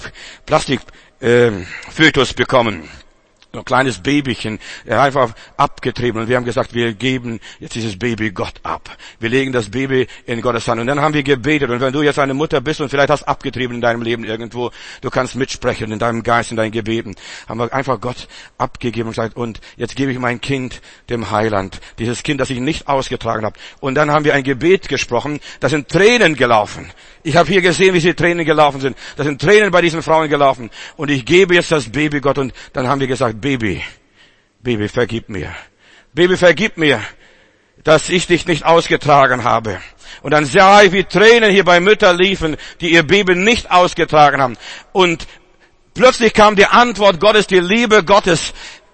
Fötus bekommen. So ein kleines Babychen, einfach abgetrieben. Und wir haben gesagt, wir geben jetzt dieses Baby Gott ab. Wir legen das Baby in Gottes Hand. Und dann haben wir gebetet. Und wenn du jetzt eine Mutter bist und vielleicht hast abgetrieben in deinem Leben irgendwo, du kannst mitsprechen in deinem Geist, in deinen Gebeten. Haben wir einfach Gott abgegeben und gesagt, und jetzt gebe ich mein Kind dem Heiland. Dieses Kind, das ich nicht ausgetragen habe. Und dann haben wir ein Gebet gesprochen. Da sind Tränen gelaufen. Ich habe hier gesehen, wie sie Tränen gelaufen sind. Da sind Tränen bei diesen Frauen gelaufen. Und ich gebe jetzt das Baby Gott. Und dann haben wir gesagt, Baby, vergib mir. Baby, vergib mir, dass ich dich nicht ausgetragen habe. Und dann sah ich, wie Tränen hier bei Müttern liefen, die ihr Baby nicht ausgetragen haben. Und plötzlich kam die Antwort Gottes, die Liebe Gottes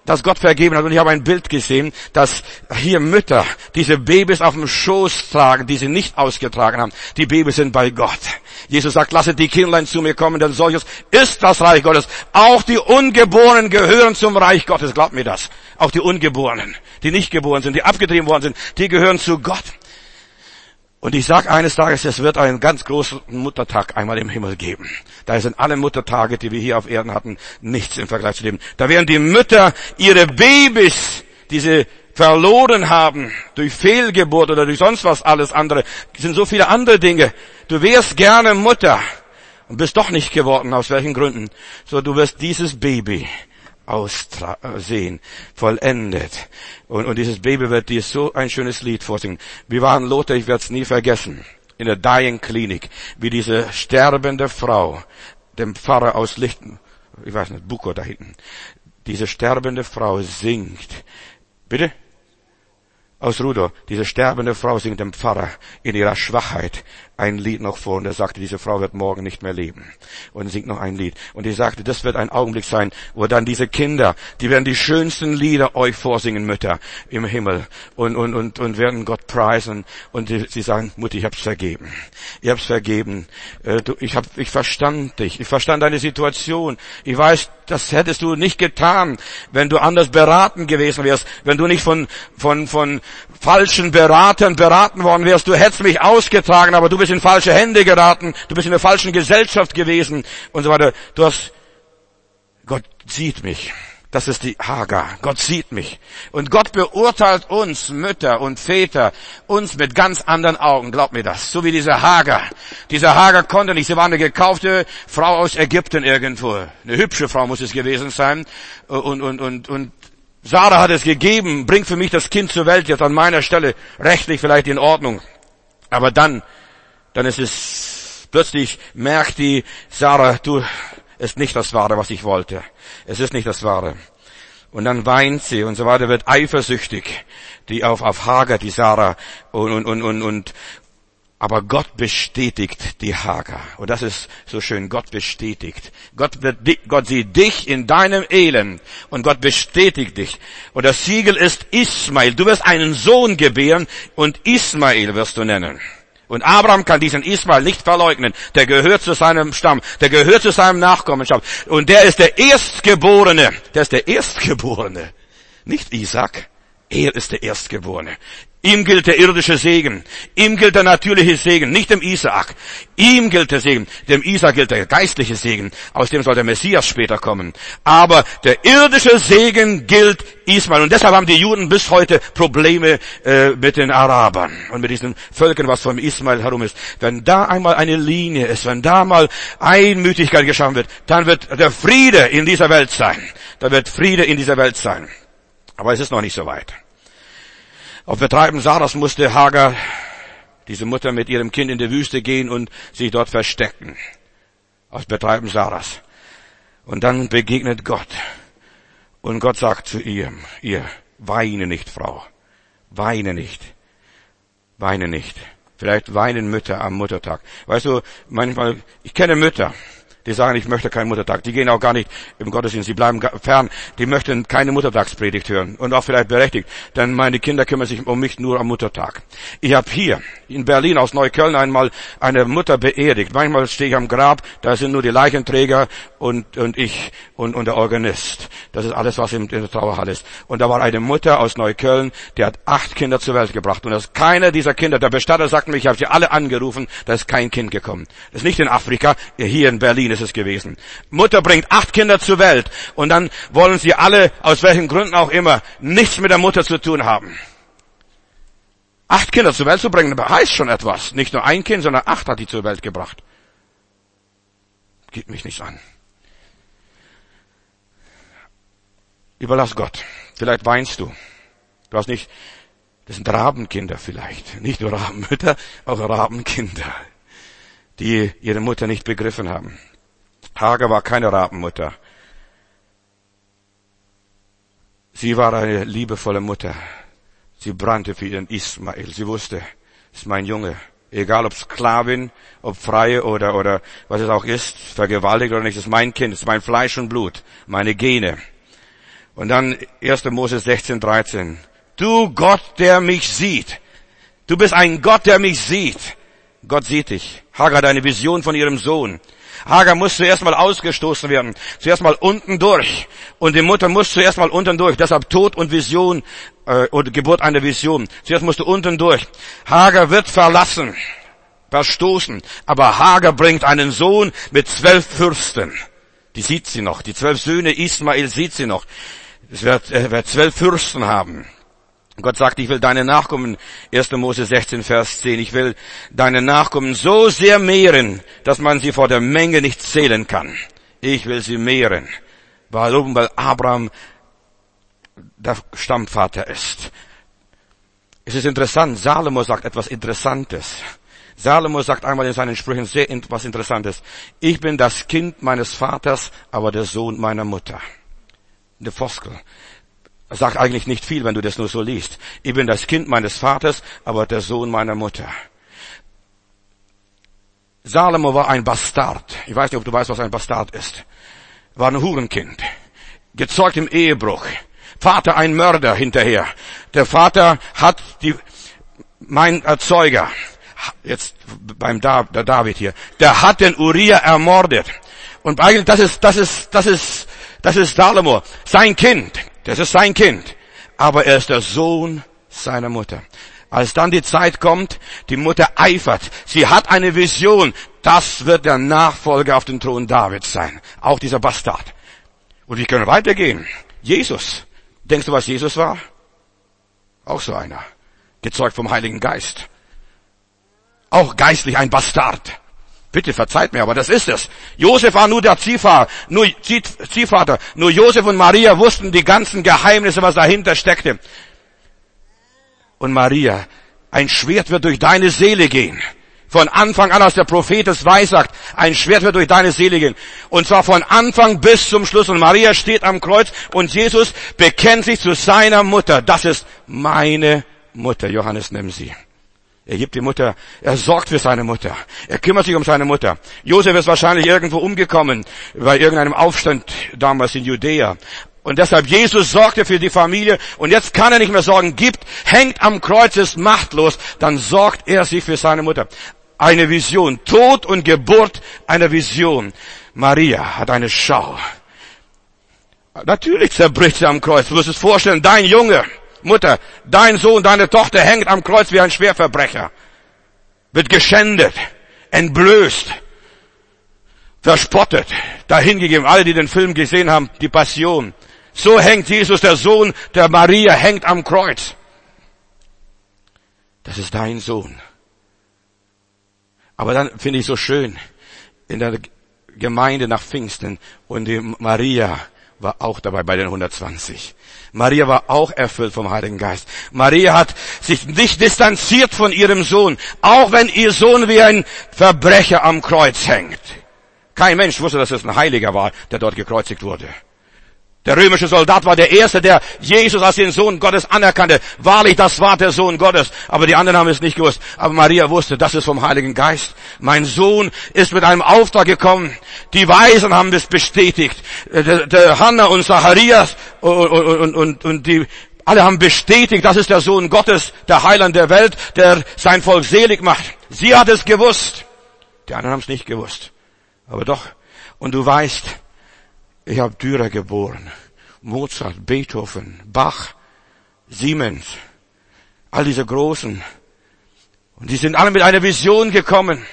dass Gott vergeben hat. Und ich habe ein Bild gesehen, dass hier Mütter diese Babys auf dem Schoß tragen, die sie nicht ausgetragen haben. Die Babys sind bei Gott. Jesus sagt, lasset die Kindlein zu mir kommen, denn solches ist das Reich Gottes. Auch die Ungeborenen gehören zum Reich Gottes. Glaubt mir das. Auch die Ungeborenen, die nicht geboren sind, die abgetrieben worden sind, die gehören zu Gott. Und ich sage eines Tages, es wird einen ganz großen Muttertag einmal im Himmel geben. Da sind alle Muttertage, die wir hier auf Erden hatten, nichts im Vergleich zu dem. Da werden die Mütter ihre Babys, die sie verloren haben, durch Fehlgeburt oder durch sonst was alles andere, es sind so viele andere Dinge. Du wärst gerne Mutter und bist doch nicht geworden, aus welchen Gründen. So, du wirst dieses Baby aussehen, vollendet. Und dieses Baby wird dir so ein schönes Lied vorsingen. Wir waren Lothar, ich werde es nie vergessen, in der Dying Klinik, wie diese sterbende Frau, dem Pfarrer aus Lichten, ich weiß nicht, Buko da hinten, diese sterbende Frau singt. Bitte? Aus Rudolf, diese sterbende Frau singt dem Pfarrer in ihrer Schwachheit ein Lied noch vor und er sagte, diese Frau wird morgen nicht mehr leben und singt noch ein Lied. Und ich sagte, das wird ein Augenblick sein, wo dann diese Kinder, die werden die schönsten Lieder euch vorsingen, Mütter im Himmel und werden Gott preisen und sie sagen, Mutti, ich hab's vergeben. Ich hab's vergeben. Ich verstand dich. Ich verstand deine Situation. Ich weiß, das hättest du nicht getan, wenn du anders beraten gewesen wärst, wenn du nicht von falschen Beratern beraten worden wärst. Du hättest mich ausgetragen, aber du bist in falsche Hände geraten, du bist in der falschen Gesellschaft gewesen und so weiter. Gott sieht mich. Das ist die Hagar. Gott sieht mich. Und Gott beurteilt uns, Mütter und Väter, uns mit ganz anderen Augen. Glaubt mir das. So wie diese Hagar. Diese Hagar konnte nicht. Sie war eine gekaufte Frau aus Ägypten irgendwo. Eine hübsche Frau muss es gewesen sein. Und Sarah hat es gegeben. Bring für mich das Kind zur Welt jetzt an meiner Stelle. Rechtlich vielleicht in Ordnung. Aber dann ist es, plötzlich merkt die Sarah, du, ist nicht das Wahre, was ich wollte. Es ist nicht das Wahre. Und dann weint sie und so weiter, wird eifersüchtig, die auf Hagar, die Sarah, aber Gott bestätigt die Hagar. Und das ist so schön, Gott bestätigt. Gott sieht dich in deinem Elend und Gott bestätigt dich. Und das Siegel ist Ismael. Du wirst einen Sohn gebären und Ismael wirst du nennen. Und Abraham kann diesen Ismael nicht verleugnen. Der gehört zu seinem Stamm. Der gehört zu seinem Nachkommenschaft. Und der ist der Erstgeborene. Der ist der Erstgeborene. Nicht Isaac. Er ist der Erstgeborene. Ihm gilt der irdische Segen. Ihm gilt der natürliche Segen, nicht dem Isaak. Ihm gilt der Segen. Dem Isaak gilt der geistliche Segen. Aus dem soll der Messias später kommen. Aber der irdische Segen gilt Ismael. Und deshalb haben die Juden bis heute Probleme mit den Arabern und mit diesen Völkern, was vom Ismael herum ist. Wenn da einmal eine Linie ist, wenn da mal Einmütigkeit geschaffen wird, dann wird der Friede in dieser Welt sein. Da wird Friede in dieser Welt sein. Aber es ist noch nicht so weit. Auf Betreiben Sarahs musste Hagar, diese Mutter, mit ihrem Kind in die Wüste gehen und sich dort verstecken. Aus Betreiben Sarahs. Und dann begegnet Gott. Und Gott sagt zu ihr, weine nicht, Frau. Weine nicht. Weine nicht. Vielleicht weinen Mütter am Muttertag. Weißt du, manchmal, ich kenne Mütter, die sagen, ich möchte keinen Muttertag. Die gehen auch gar nicht im Gottesdienst. Die bleiben fern. Die möchten keine Muttertagspredigt hören. Und auch vielleicht berechtigt. Denn meine Kinder kümmern sich um mich nur am Muttertag. Ich habe hier in Berlin aus Neukölln einmal eine Mutter beerdigt. Manchmal stehe ich am Grab. Da sind nur die Leichenträger und ich und der Organist. Das ist alles, was in der Trauerhalle ist. Und da war eine Mutter aus Neukölln, die hat 8 Kinder zur Welt gebracht. Und da ist keiner dieser Kinder, der Bestatter sagt mir, ich habe sie alle angerufen, da ist kein Kind gekommen. Das ist nicht in Afrika, hier in Berlin ist es gewesen. Mutter bringt 8 Kinder zur Welt und dann wollen sie alle, aus welchen Gründen auch immer, nichts mit der Mutter zu tun haben. 8 Kinder zur Welt zu bringen, heißt schon etwas. Nicht nur ein Kind, sondern 8 hat die zur Welt gebracht. Geht mich nichts an. Überlass Gott. Vielleicht weinst du. Du hast nicht, das sind Rabenkinder vielleicht. Nicht nur Rabenmütter, auch Rabenkinder, die ihre Mutter nicht begriffen haben. Hagar war keine Rabenmutter. Sie war eine liebevolle Mutter. Sie brannte für ihren Ismael. Sie wusste, das ist mein Junge. Egal ob Sklavin, ob Freie oder was es auch ist, vergewaltigt oder nicht, das ist mein Kind, das ist mein Fleisch und Blut, meine Gene. Und dann 1. Mose 16, 13. Du Gott, der mich sieht. Du bist ein Gott, der mich sieht. Gott sieht dich. Hagar hat eine Vision von ihrem Sohn. Hagar muss zuerst mal ausgestoßen werden. Zuerst mal unten durch. Und die Mutter muss zuerst mal unten durch. Deshalb Tod und Vision, oder Geburt einer Vision. Zuerst musst du unten durch. Hagar wird verlassen, verstoßen. Aber Hagar bringt einen Sohn mit 12 Fürsten. Die sieht sie noch. Die 12 Söhne Ismael sieht sie noch. Er wird 12 Fürsten haben. Gott sagt, ich will deine Nachkommen, 1. Mose 16, Vers 10, ich will deine Nachkommen so sehr mehren, dass man sie vor der Menge nicht zählen kann. Ich will sie mehren. Warum? Weil Abraham der Stammvater ist. Es ist interessant, Salomo sagt etwas Interessantes. Salomo sagt einmal in seinen Sprüchen sehr etwas Interessantes. Ich bin das Kind meines Vaters, aber der Sohn meiner Mutter. Der Floskel. Sagt eigentlich nicht viel, wenn du das nur so liest. Ich bin das Kind meines Vaters, aber der Sohn meiner Mutter. Salomo war ein Bastard. Ich weiß nicht, ob du weißt, was ein Bastard ist. War ein Hurenkind. Gezeugt im Ehebruch. Vater ein Mörder hinterher. Der Vater hat mein Erzeuger, jetzt der David hier, der hat den Uriah ermordet. Und eigentlich, das ist Salomo. Sein Kind. Das ist sein Kind. Aber er ist der Sohn seiner Mutter. Als dann die Zeit kommt, die Mutter eifert. Sie hat eine Vision. Das wird der Nachfolger auf dem Thron Davids sein. Auch dieser Bastard. Und wir können weitergehen. Jesus. Denkst du, was Jesus war? Auch so einer. Gezeugt vom Heiligen Geist. Auch geistlich ein Bastard. Bitte verzeiht mir, aber das ist es. Josef war nur der Ziehvater. Nur Josef und Maria wussten die ganzen Geheimnisse, was dahinter steckte. Und Maria, ein Schwert wird durch deine Seele gehen. Von Anfang an, als der Prophet es weissagt, ein Schwert wird durch deine Seele gehen. Und zwar von Anfang bis zum Schluss. Und Maria steht am Kreuz und Jesus bekennt sich zu seiner Mutter. Das ist meine Mutter. Johannes, nimm sie. Er gibt die Mutter, er sorgt für seine Mutter. Er kümmert sich um seine Mutter. Josef ist wahrscheinlich irgendwo umgekommen bei irgendeinem Aufstand damals in Judäa. Und deshalb Jesus sorgte für die Familie. Und jetzt kann er nicht mehr sorgen. Hängt am Kreuz, ist machtlos. Dann sorgt er sich für seine Mutter. Eine Vision. Tod und Geburt einer Vision. Maria hat eine Schau. Natürlich zerbricht sie am Kreuz. Du musst es vorstellen, dein Junge. Mutter, dein Sohn, deine Tochter hängt am Kreuz wie ein Schwerverbrecher. Wird geschändet, entblößt, verspottet, dahingegeben. Alle, die den Film gesehen haben, die Passion. So hängt Jesus, der Sohn der Maria, hängt am Kreuz. Das ist dein Sohn. Aber dann finde ich so schön, in der Gemeinde nach Pfingsten, und die Maria war auch dabei bei den 120. Maria war auch erfüllt vom Heiligen Geist. Maria hat sich nicht distanziert von ihrem Sohn, auch wenn ihr Sohn wie ein Verbrecher am Kreuz hängt. Kein Mensch wusste, dass es ein Heiliger war, der dort gekreuzigt wurde. Der römische Soldat war der Erste, der Jesus als den Sohn Gottes anerkannte. Wahrlich, das war der Sohn Gottes. Aber die anderen haben es nicht gewusst. Aber Maria wusste, das ist vom Heiligen Geist. Mein Sohn ist mit einem Auftrag gekommen. Die Weisen haben es bestätigt. Der Hannah und Zacharias und die alle haben bestätigt, das ist der Sohn Gottes, der Heiland der Welt, der sein Volk selig macht. Sie hat es gewusst. Die anderen haben es nicht gewusst. Aber doch. Und du weißt, ich habe Dürer geboren, Mozart, Beethoven, Bach, Siemens, all diese Großen. Und die sind alle mit einer Vision gekommen.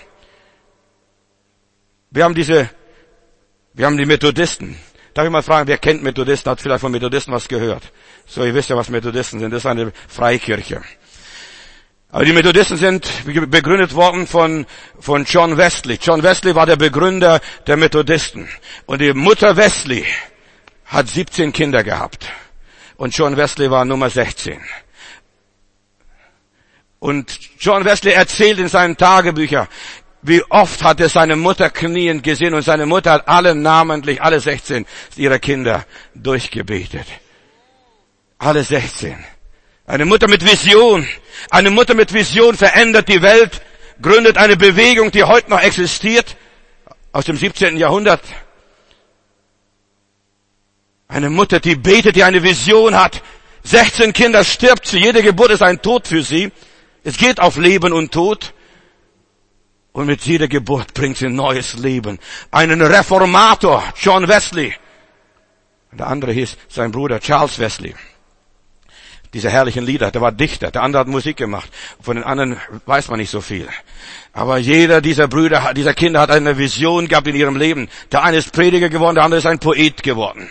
Wir haben die Methodisten. Darf ich mal fragen, wer kennt Methodisten, hat vielleicht von Methodisten was gehört? So, ihr wisst ja, was Methodisten sind. Das ist eine Freikirche. Aber die Methodisten sind begründet worden von John Wesley. John Wesley war der Begründer der Methodisten. Und die Mutter Wesley hat 17 Kinder gehabt. Und John Wesley war Nummer 16. Und John Wesley erzählt in seinen Tagebüchern, wie oft hat er seine Mutter kniend gesehen. Und seine Mutter hat alle 16 ihrer Kinder durchgebetet. Alle 16. Eine Mutter mit Vision. Eine Mutter mit Vision verändert die Welt, gründet eine Bewegung, die heute noch existiert, aus dem 17. Jahrhundert. Eine Mutter, die betet, die eine Vision hat. 16 Kinder, stirbt sie. Jede Geburt ist ein Tod für sie. Es geht auf Leben und Tod. Und mit jeder Geburt bringt sie ein neues Leben. Einen Reformator, John Wesley. Der andere hieß sein Bruder Charles Wesley. Diese herrlichen Lieder, der war Dichter, der andere hat Musik gemacht. Von den anderen weiß man nicht so viel. Aber jeder dieser Brüder, dieser Kinder hat eine Vision gehabt in ihrem Leben. Der eine ist Prediger geworden, der andere ist ein Poet geworden.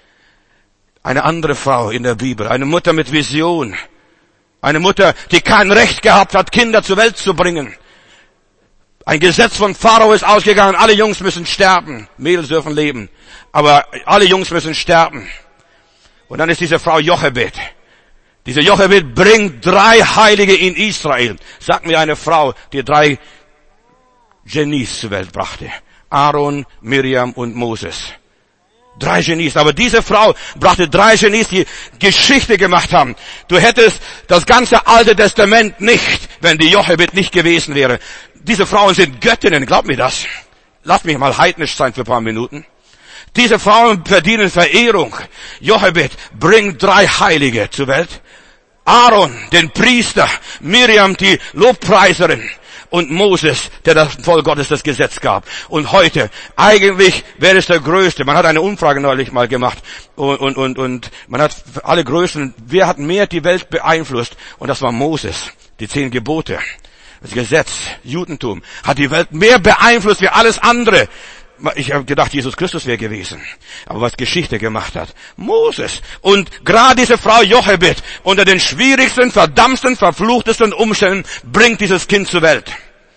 Eine andere Frau in der Bibel, eine Mutter mit Vision. Eine Mutter, die kein Recht gehabt hat, Kinder zur Welt zu bringen. Ein Gesetz von Pharao ist ausgegangen, alle Jungs müssen sterben. Mädels dürfen leben, aber alle Jungs müssen sterben. Und dann ist diese Frau Jochebed. Diese Jochebed bringt 3 Heilige in Israel. Sagt mir eine Frau, die 3 Genies zur Welt brachte. Aaron, Miriam und Moses. 3 Genies. Aber diese Frau brachte 3 Genies, die Geschichte gemacht haben. Du hättest das ganze Alte Testament nicht, wenn die Jochebed nicht gewesen wäre. Diese Frauen sind Göttinnen, glaub mir das. Lass mich mal heidnisch sein für ein paar Minuten. Diese Frauen verdienen Verehrung. Jochebed bringt 3 Heilige zur Welt. Aaron, den Priester, Miriam, die Lobpreiserin und Moses, der das Volk Gottes das Gesetz gab. Und heute, eigentlich wäre es der Größte. Man hat eine Umfrage neulich mal gemacht und man hat alle Größen, wer hat mehr die Welt beeinflusst? Und das war Moses, die 10 Gebote. Das Gesetz, Judentum, hat die Welt mehr beeinflusst wie alles andere. Ich habe gedacht, Jesus Christus wäre gewesen. Aber was Geschichte gemacht hat. Moses. Und gerade diese Frau Jochebed unter den schwierigsten, verdammtesten, verfluchtesten Umständen bringt dieses Kind zur Welt.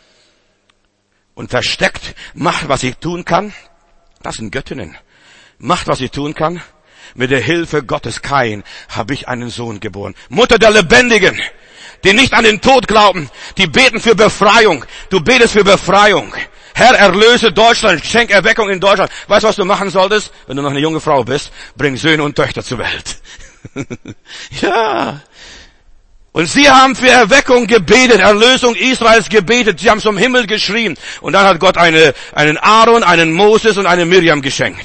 Und versteckt, macht, was sie tun kann. Das sind Göttinnen. Macht, was sie tun kann. Mit der Hilfe Gottes Kain habe ich einen Sohn geboren. Mutter der Lebendigen, die nicht an den Tod glauben, die beten für Befreiung. Du betest für Befreiung. Herr, erlöse Deutschland, schenk Erweckung in Deutschland. Weißt du, was du machen solltest? Wenn du noch eine junge Frau bist, bring Söhne und Töchter zur Welt. Ja. Und sie haben für Erweckung gebetet, Erlösung Israels gebetet. Sie haben zum Himmel geschrien. Und dann hat Gott einen Aaron, einen Moses und eine Miriam geschenkt.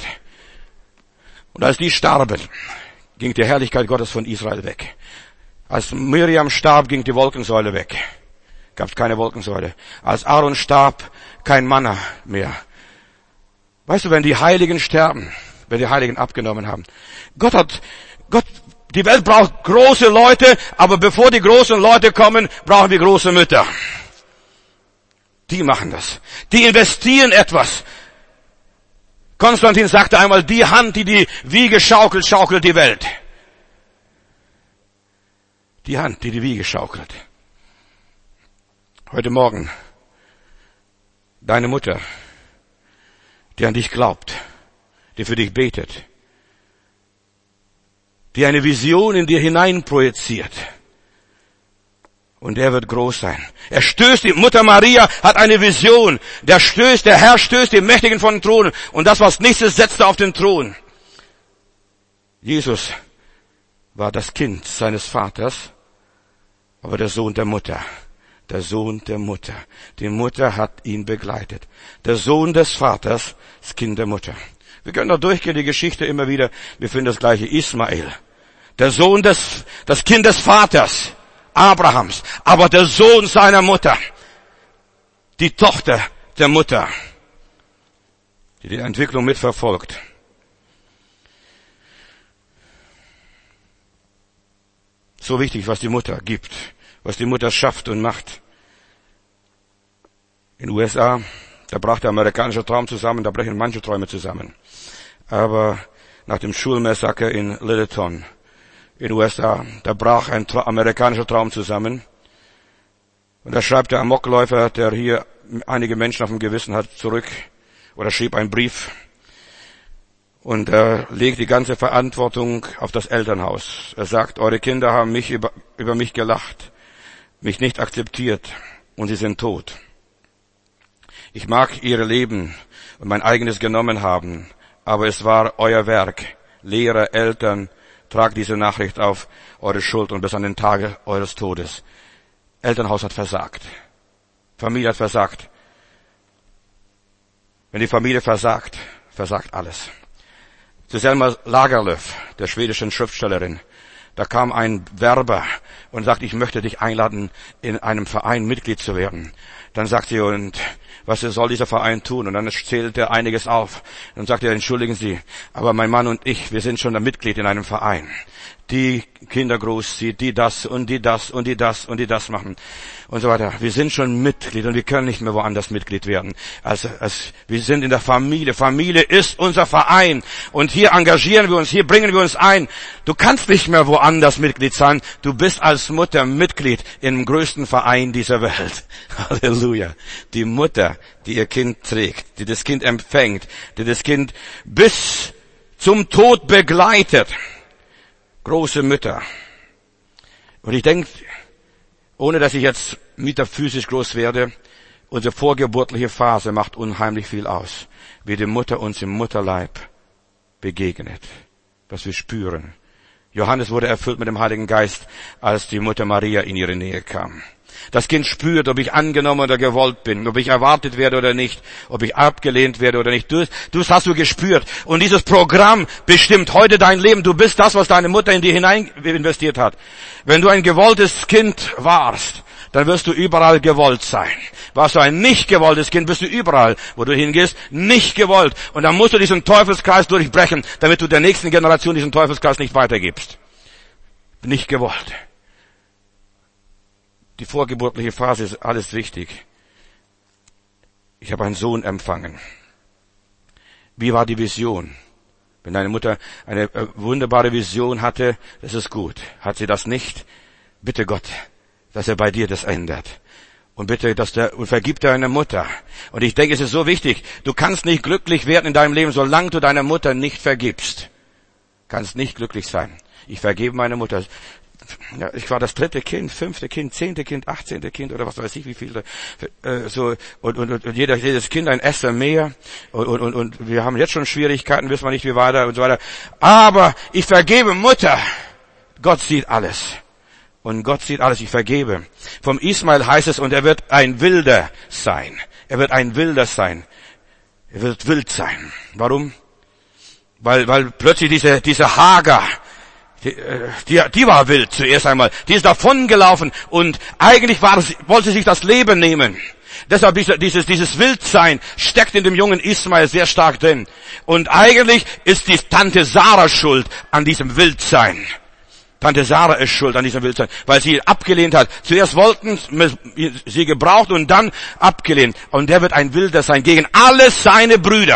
Und als die starben, ging die Herrlichkeit Gottes von Israel weg. Als Miriam starb, ging die Wolkensäule weg. Gab es keine Wolkensäule. Als Aaron starb, kein Manna mehr. Weißt du, wenn die Heiligen sterben, wenn die Heiligen abgenommen haben, die Welt braucht große Leute, aber bevor die großen Leute kommen, brauchen wir große Mütter. Die machen das. Die investieren etwas. Konstantin sagte einmal, die Hand, die die Wiege schaukelt, schaukelt die Welt. Die Hand, die die Wiege schaukelt. Heute Morgen, deine Mutter, die an dich glaubt, die für dich betet, die eine Vision in dir hineinprojiziert. Und er wird groß sein. Er stößt, die Mutter Maria hat eine Vision. Der Herr stößt die Mächtigen von den Thronen. Und das, was nächstes, setzt er auf den Thron. Jesus war das Kind seines Vaters, aber der Sohn der Mutter. Der Sohn der Mutter. Die Mutter hat ihn begleitet. Der Sohn des Vaters, das Kind der Mutter. Wir können doch durchgehen, die Geschichte immer wieder. Wir finden das gleiche. Ismael. Der Sohn das Kind des Vaters, Abrahams. Aber der Sohn seiner Mutter. Die Tochter der Mutter. Die Entwicklung mitverfolgt. So wichtig, was die Mutter gibt. Was die Mutter schafft und macht. In den USA, da brach der amerikanische Traum zusammen, da brechen manche Träume zusammen. Aber nach dem Schulmassaker in Littleton, in den USA, da brach ein amerikanischer Traum zusammen. Und da schreibt der Amokläufer, der hier einige Menschen auf dem Gewissen hat, zurück, oder schrieb einen Brief. Und er legt die ganze Verantwortung auf das Elternhaus. Er sagt, eure Kinder haben über mich gelacht, mich nicht akzeptiert und sie sind tot. Ich mag ihre Leben und mein eigenes genommen haben, aber es war euer Werk. Lehrer, Eltern, tragt diese Nachricht auf eure Schuld und bis an den Tage eures Todes. Elternhaus hat versagt. Familie hat versagt. Wenn die Familie versagt, versagt alles. zu Selma Lagerlöf, der schwedischen Schriftstellerin. Da kam ein Werber und sagt, ich möchte dich einladen, in einem Verein Mitglied zu werden. Dann sagt sie, und was soll dieser Verein tun? Und dann zählt er einiges auf. Dann sagt er, entschuldigen Sie, aber mein Mann und ich, wir sind schon ein Mitglied in einem Verein. Die Kinder großzieht, die das und die das und die das und die das machen und so weiter. Wir sind schon Mitglied und wir können nicht mehr woanders Mitglied werden. Wir sind in der Familie. Familie ist unser Verein und hier engagieren wir uns, hier bringen wir uns ein. Du kannst nicht mehr woanders Mitglied sein. Du bist als Mutter Mitglied im größten Verein dieser Welt. Halleluja. Die Mutter, die ihr Kind trägt, die das Kind empfängt, die das Kind bis zum Tod begleitet. Große Mütter. Und ich denke, ohne dass ich jetzt metaphysisch groß werde, unsere vorgeburtliche Phase macht unheimlich viel aus, wie die Mutter uns im Mutterleib begegnet, was wir spüren. Johannes wurde erfüllt mit dem Heiligen Geist, als die Mutter Maria in ihre Nähe kam. Das Kind spürt, ob ich angenommen oder gewollt bin, ob ich erwartet werde oder nicht, ob ich abgelehnt werde oder nicht. Das hast du gespürt. Und dieses Programm bestimmt heute dein Leben. Du bist das, was deine Mutter in dir hinein investiert hat. Wenn du ein gewolltes Kind warst, dann wirst du überall gewollt sein. Warst du ein nicht gewolltes Kind, bist du überall, wo du hingehst, nicht gewollt. Und dann musst du diesen Teufelskreis durchbrechen, damit du der nächsten Generation diesen Teufelskreis nicht weitergibst. Nicht gewollt. Die vorgeburtliche Phase ist alles wichtig. Ich habe einen Sohn empfangen. Wie war die Vision? Wenn deine Mutter eine wunderbare Vision hatte, das ist gut. Hat sie das nicht? Bitte Gott, dass er bei dir das ändert. Und bitte, und vergib deiner Mutter. Und ich denke, es ist so wichtig. Du kannst nicht glücklich werden in deinem Leben, solange du deiner Mutter nicht vergibst. Kannst nicht glücklich sein. Ich vergebe meiner Mutter. Ja, ich war das 3. Kind, 5. Kind, 10. Kind, 18. Kind oder was weiß ich wie viele. Und jedes Kind ein Esser mehr. Und wir haben jetzt schon Schwierigkeiten, wissen wir nicht wie weiter und so weiter. Aber ich vergebe Mutter. Gott sieht alles. Und Gott sieht alles, ich vergebe. Vom Ismael heißt es, und er wird ein Wilder sein. Er wird ein Wilder sein. Er wird wild sein. Warum? Weil plötzlich diese Hagar, die war wild zuerst einmal. Die ist davongelaufen und eigentlich wollte sie sich das Leben nehmen. Deshalb dieses Wildsein steckt in dem jungen Ismael sehr stark drin. Und eigentlich ist die Tante Sarah schuld an diesem Wildsein. Tante Sarah ist schuld an diesem Wildsein, weil sie abgelehnt hat. Zuerst wollten sie gebraucht und dann abgelehnt. Und der wird ein Wilder sein gegen alle seine Brüder.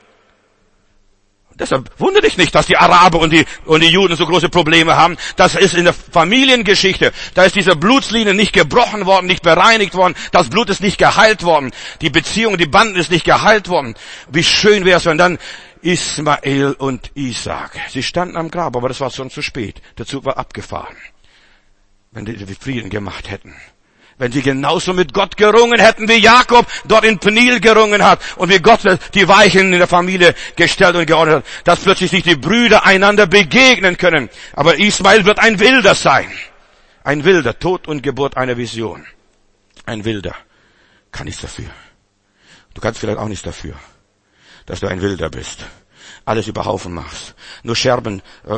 Deshalb wundere dich nicht, dass die Araber und die Juden so große Probleme haben. Das ist in der Familiengeschichte. Da ist diese Blutslinie nicht gebrochen worden, nicht bereinigt worden. Das Blut ist nicht geheilt worden. Die Beziehung, die Banden ist nicht geheilt worden. Wie schön wäre es, wenn dann Ismael und Isaac, sie standen am Grab, aber das war schon zu spät. Der Zug war abgefahren. Wenn die Frieden gemacht hätten. Wenn sie genauso mit Gott gerungen hätten, wie Jakob dort in Penil gerungen hat und wie Gott die Weichen in der Familie gestellt und geordnet hat, dass plötzlich sich die Brüder einander begegnen können. Aber Ismael wird ein Wilder sein. Ein Wilder, Tod und Geburt einer Vision. Ein Wilder. Kann nichts dafür. Du kannst vielleicht auch nichts dafür, dass du ein Wilder bist. Alles über Haufen machst, nur Scherben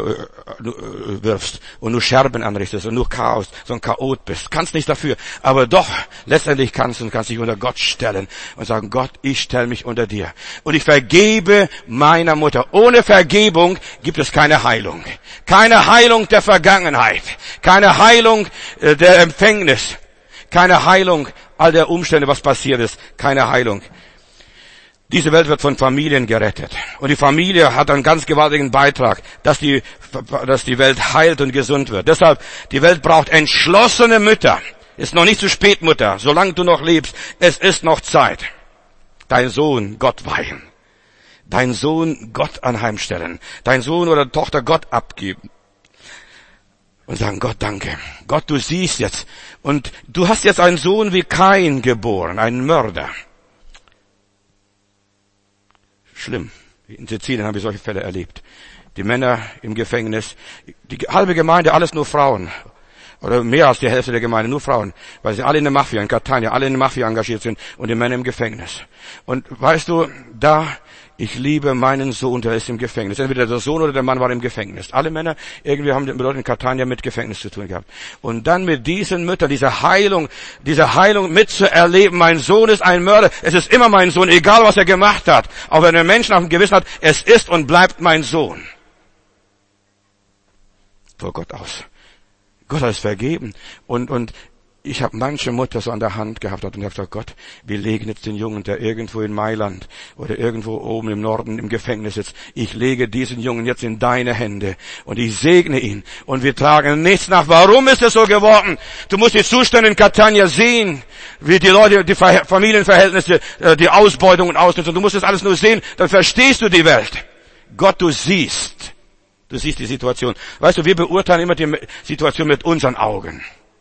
wirfst und nur Scherben anrichtest und nur Chaos, so ein Chaot bist. Kannst nicht dafür, aber doch, letztendlich kannst dich unter Gott stellen und sagen, Gott, ich stelle mich unter dir. Und ich vergebe meiner Mutter. Ohne Vergebung gibt es keine Heilung. Keine Heilung der Vergangenheit. Keine Heilung der Empfängnis. Keine Heilung all der Umstände, was passiert ist. Keine Heilung. Diese Welt wird von Familien gerettet. Und die Familie hat einen ganz gewaltigen Beitrag, dass die Welt heilt und gesund wird. Deshalb, die Welt braucht entschlossene Mütter. Ist noch nicht zu spät, Mutter. Solange du noch lebst, es ist noch Zeit. Dein Sohn Gott weihen. Dein Sohn Gott anheimstellen. Dein Sohn oder Tochter Gott abgeben. Und sagen, Gott, danke. Gott, du siehst jetzt. Und du hast jetzt einen Sohn wie Kain geboren, einen Mörder. Schlimm. In Sizilien habe ich solche Fälle erlebt. Die Männer im Gefängnis, die halbe Gemeinde, alles nur Frauen. Oder mehr als die Hälfte der Gemeinde, nur Frauen. Weil sie alle in der Mafia, in Catania, alle in der Mafia engagiert sind und die Männer im Gefängnis. Und weißt du, da Ich liebe meinen Sohn, der ist im Gefängnis. Entweder der Sohn oder der Mann war im Gefängnis. Alle Männer irgendwie haben mit Leuten in Catania mit Gefängnis zu tun gehabt. Und dann mit diesen Müttern, diese Heilung mitzuerleben. Mein Sohn ist ein Mörder. Es ist immer mein Sohn, egal was er gemacht hat. Auch wenn ein Mensch auf dem Gewissen hat, es ist und bleibt mein Sohn. Vor Gott aus. Gott hat es vergeben. Und ich habe manche Mutter so an der Hand gehabt und ich habe gesagt, Gott, wir legen jetzt den Jungen, der irgendwo in Mailand oder irgendwo oben im Norden im Gefängnis sitzt. Ich lege diesen Jungen jetzt in deine Hände und ich segne ihn und wir tragen nichts nach. Warum ist es so geworden? Du musst die Zustände in Catania sehen, wie die Leute, die Familienverhältnisse, die Ausbeutung und Ausnutzung. Du musst das alles nur sehen, dann verstehst du die Welt. Gott, du siehst die Situation. Weißt du, wir beurteilen immer die Situation mit unseren Augen.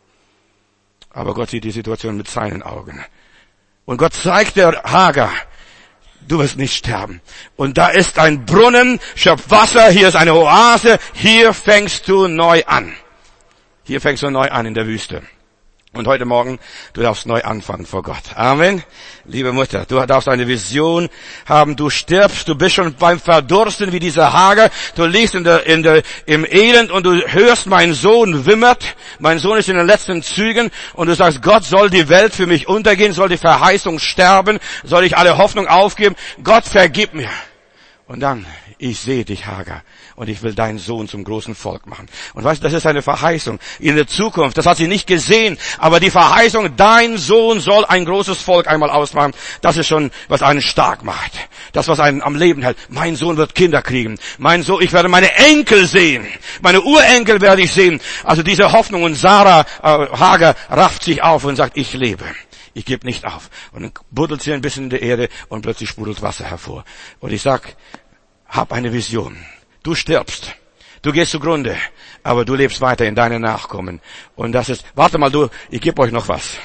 Aber Gott sieht die Situation mit seinen Augen. Und Gott zeigt der Hagar, du wirst nicht sterben. Und da ist ein Brunnen, schöpft Wasser, hier ist eine Oase, hier fängst du neu an. Hier fängst du neu an in der Wüste. Und heute Morgen, du darfst neu anfangen vor Gott. Amen. Liebe Mutter, du darfst eine Vision haben, du stirbst, du bist schon beim Verdursten wie dieser Hagar, du liegst im Elend und du hörst, mein Sohn wimmert, mein Sohn ist in den letzten Zügen und du sagst, Gott, soll die Welt für mich untergehen, soll die Verheißung sterben, soll ich alle Hoffnung aufgeben, Gott vergib mir. Und dann, ich sehe dich, Hagar, und ich will deinen Sohn zum großen Volk machen. Und weißt du, das ist eine Verheißung in der Zukunft. Das hat sie nicht gesehen, aber die Verheißung, dein Sohn soll ein großes Volk einmal ausmachen, das ist schon, was einen stark macht. Das, was einen am Leben hält. Mein Sohn wird Kinder kriegen. Mein Sohn, ich werde meine Enkel sehen. Meine Urenkel werde ich sehen. Also diese Hoffnung, und Hagar rafft sich auf und sagt, ich lebe. Ich gebe nicht auf. Und dann buddelt sie ein bisschen in der Erde und plötzlich sprudelt Wasser hervor. Und ich sag, hab eine Vision. Du stirbst. Du gehst zugrunde. Aber du lebst weiter in deinen Nachkommen. Und das ist, warte mal, ich gebe euch noch was.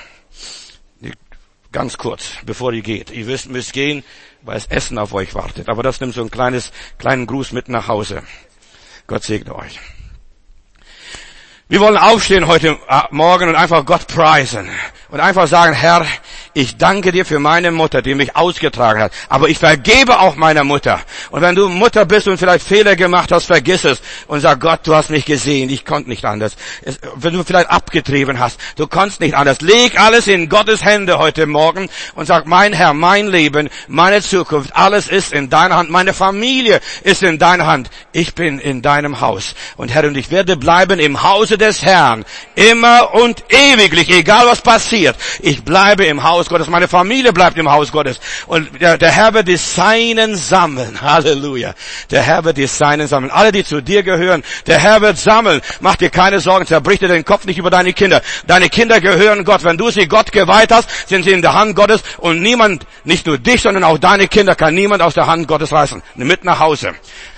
Ganz kurz, bevor ihr geht. Ihr müsst gehen, weil das Essen auf euch wartet. Aber das nimmt so einen kleinen Gruß mit nach Hause. Gott segne euch. Wir wollen aufstehen heute Morgen und einfach Gott preisen. Und einfach sagen, Herr, ich danke dir für meine Mutter, die mich ausgetragen hat. Aber ich vergebe auch meiner Mutter. Und wenn du Mutter bist und vielleicht Fehler gemacht hast, vergiss es. Und sag, Gott, du hast mich gesehen, ich konnte nicht anders. Wenn du vielleicht abgetrieben hast, du konntest nicht anders. Leg alles in Gottes Hände heute Morgen und sag, mein Herr, mein Leben, meine Zukunft, alles ist in deiner Hand. Meine Familie ist in deiner Hand. Ich bin in deinem Haus. Und Herr, und ich werde bleiben im Hause des Herrn. Immer und ewiglich, egal was passiert. Ich bleibe im Haus Gottes. Meine Familie bleibt im Haus Gottes. Und der Herr wird die Seinen sammeln. Halleluja. Der Herr wird die Seinen sammeln. Alle, die zu dir gehören, der Herr wird sammeln. Mach dir keine Sorgen. Zerbrich dir den Kopf nicht über deine Kinder. Deine Kinder gehören Gott. Wenn du sie Gott geweiht hast, sind sie in der Hand Gottes. Und niemand, nicht nur dich, sondern auch deine Kinder, kann niemand aus der Hand Gottes reißen. Mit nach Hause.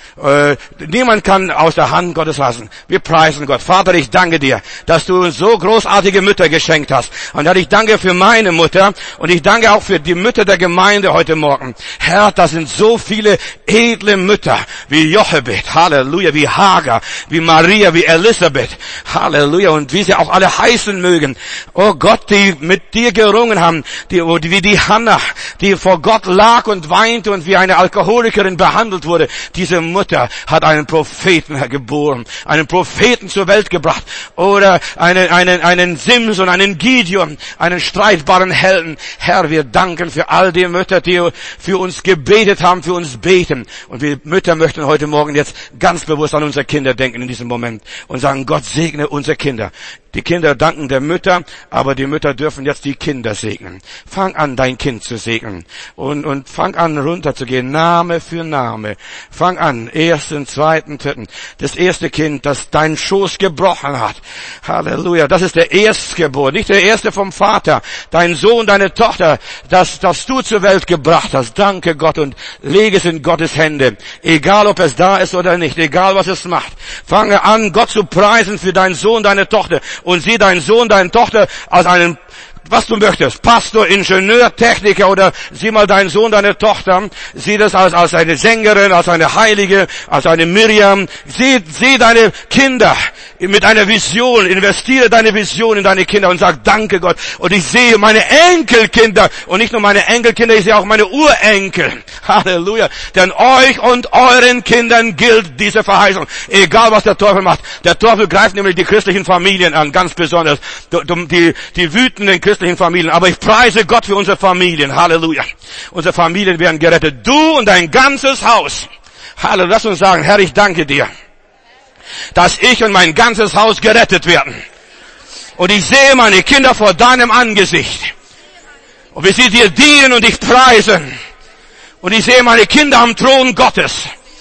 Niemand kann aus der Hand Gottes lassen. Wir preisen Gott. Vater, ich danke dir, dass du uns so großartige Mütter geschenkt hast. Und Herr, ich danke für meine Mutter und ich danke auch für die Mütter der Gemeinde heute Morgen. Herr, das sind so viele edle Mütter, wie Jochebed, Halleluja, wie Hagar, wie Maria, wie Elisabeth, Halleluja, und wie sie auch alle heißen mögen. Oh Gott, die mit dir gerungen haben, wie die Hannah, die vor Gott lag und weinte und wie eine Alkoholikerin behandelt wurde. Diese Mutter hat einen Propheten geboren, einen Propheten zur Welt gebracht, oder einen Simson, einen Gideon, einen streitbaren Helden. Herr, wir danken für all die Mütter, die für uns gebetet haben, für uns beten. Und wir Mütter möchten heute Morgen jetzt ganz bewusst an unsere Kinder denken in diesem Moment und sagen, Gott segne unsere Kinder. Die Kinder danken der Mütter, aber die Mütter dürfen jetzt die Kinder segnen. Fang an, dein Kind zu segnen. Und fang an, runterzugehen, Name für Name. Fang an, 1., 2., 3. Das erste Kind, das deinen Schoß gebrochen hat. Halleluja, das ist der Erstgeburt, nicht der erste vom Vater. Dein Sohn, deine Tochter, das du zur Welt gebracht hast. Danke Gott und lege es in Gottes Hände. Egal, ob es da ist oder nicht, egal, was es macht. Fange an, Gott zu preisen für deinen Sohn, deine Tochter. Und sieh deinen Sohn, deine Tochter als einen was du möchtest. Pastor, Ingenieur, Techniker oder sieh mal deinen Sohn, deine Tochter. Sieh das als eine Sängerin, als eine Heilige, als eine Miriam. Sieh deine Kinder mit einer Vision. Investiere deine Vision in deine Kinder und sag, danke Gott. Und ich sehe meine Enkelkinder und nicht nur meine Enkelkinder, ich sehe auch meine Urenkel. Halleluja. Denn euch und euren Kindern gilt diese Verheißung. Egal was der Teufel macht. Der Teufel greift nämlich die christlichen Familien an, ganz besonders. Die wütenden christlichen Familien. Aber ich preise Gott für unsere Familien. Halleluja. Unsere Familien werden gerettet. Du und dein ganzes Haus. Halleluja. Lass uns sagen, Herr, ich danke dir, dass ich und mein ganzes Haus gerettet werden. Und ich sehe meine Kinder vor deinem Angesicht. Und wie sie dir dienen und dich preisen. Und ich sehe meine Kinder am Thron Gottes.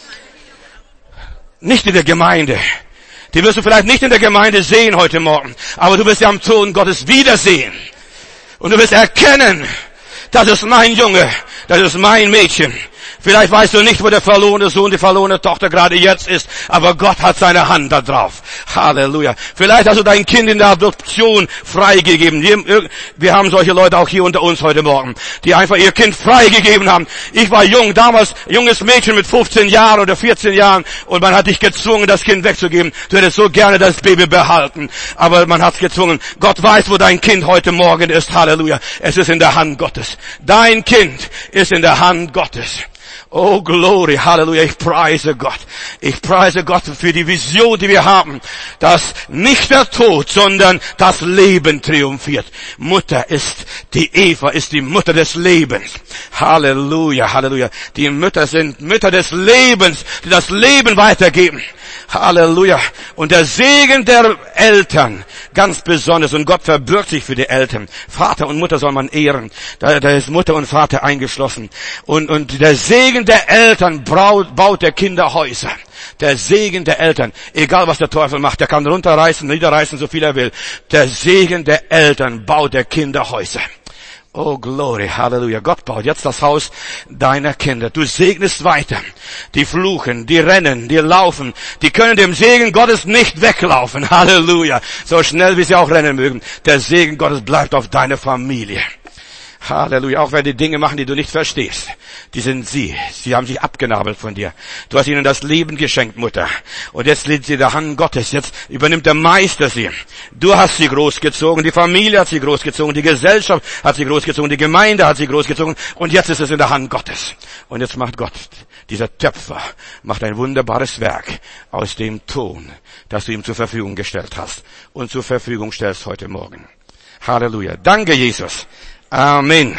Nicht in der Gemeinde. Die wirst du vielleicht nicht in der Gemeinde sehen heute Morgen. Aber du wirst sie am Thron Gottes wiedersehen. Und du wirst erkennen, das ist mein Junge, das ist mein Mädchen. Vielleicht weißt du nicht, wo der verlorene Sohn, die verlorene Tochter gerade jetzt ist, aber Gott hat seine Hand da drauf. Halleluja. Vielleicht hast du dein Kind in der Adoption freigegeben. Wir haben solche Leute auch hier unter uns heute Morgen, die einfach ihr Kind freigegeben haben. Ich war jung, damals junges Mädchen mit 15 Jahren oder 14 Jahren und man hat dich gezwungen, das Kind wegzugeben. Du hättest so gerne das Baby behalten, aber man hat es gezwungen. Gott weiß, wo dein Kind heute Morgen ist. Halleluja. Es ist in der Hand Gottes. Dein Kind ist in der Hand Gottes. Oh, Glory, Halleluja, ich preise Gott. Ich preise Gott für die Vision, die wir haben, dass nicht der Tod, sondern das Leben triumphiert. Mutter ist, die Eva ist die Mutter des Lebens. Halleluja, Halleluja. Die Mütter sind Mütter des Lebens, die das Leben weitergeben. Halleluja. Und der Segen der Eltern, ganz besonders, und Gott verbürgt sich für die Eltern. Vater und Mutter soll man ehren. Da ist Mutter und Vater eingeschlossen. Und der Segen der Eltern baut der Kinder Häuser. Der Segen der Eltern, egal was der Teufel macht, der kann runterreißen, niederreißen, so viel er will. Der Segen der Eltern baut der Kinder Häuser. Oh, Glory, Halleluja. Gott baut jetzt das Haus deiner Kinder. Du segnest weiter. Die fluchen, die rennen, die laufen. Die können dem Segen Gottes nicht weglaufen. Halleluja. So schnell, wie sie auch rennen mögen. Der Segen Gottes bleibt auf deine Familie. Halleluja. Auch wenn die Dinge machen, die du nicht verstehst. Die sind sie. Sie haben sich abgenabelt von dir. Du hast ihnen das Leben geschenkt, Mutter. Und jetzt liegt sie in der Hand Gottes. Jetzt übernimmt der Meister sie. Du hast sie großgezogen. Die Familie hat sie großgezogen. Die Gesellschaft hat sie großgezogen. Die Gemeinde hat sie großgezogen. Und jetzt ist es in der Hand Gottes. Und jetzt macht Gott, dieser Töpfer, macht ein wunderbares Werk aus dem Ton, das du ihm zur Verfügung gestellt hast. Und zur Verfügung stellst heute Morgen. Halleluja. Danke, Jesus. Amen.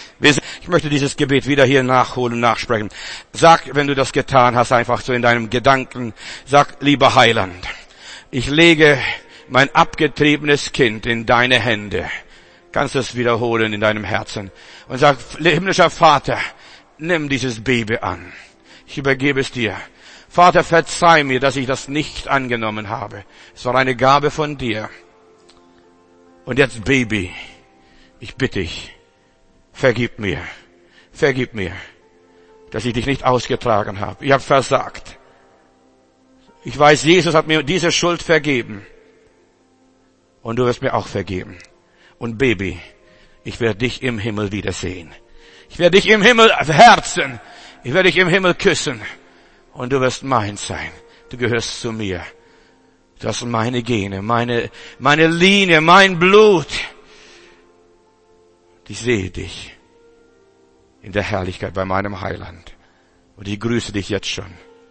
Ich möchte dieses Gebet wieder hier nachholen, nachsprechen. Sag, wenn du das getan hast, einfach so in deinem Gedanken, sag, lieber Heiland, ich lege mein abgetriebenes Kind in deine Hände. Kannst du es wiederholen in deinem Herzen. Und sag, himmlischer Vater, nimm dieses Baby an. Ich übergebe es dir. Vater, verzeih mir, dass ich das nicht angenommen habe. Es war eine Gabe von dir. Und jetzt, Baby, ich bitte dich, vergib mir, dass ich dich nicht ausgetragen habe. Ich habe versagt. Ich weiß, Jesus hat mir diese Schuld vergeben. Und du wirst mir auch vergeben. Und Baby, ich werde dich im Himmel wiedersehen. Ich werde dich im Himmel herzen. Ich werde dich im Himmel küssen. Und du wirst mein sein. Du gehörst zu mir. Du hast meine Gene, meine Linie, mein Blut. Ich sehe dich in der Herrlichkeit bei meinem Heiland. Und ich grüße dich jetzt schon.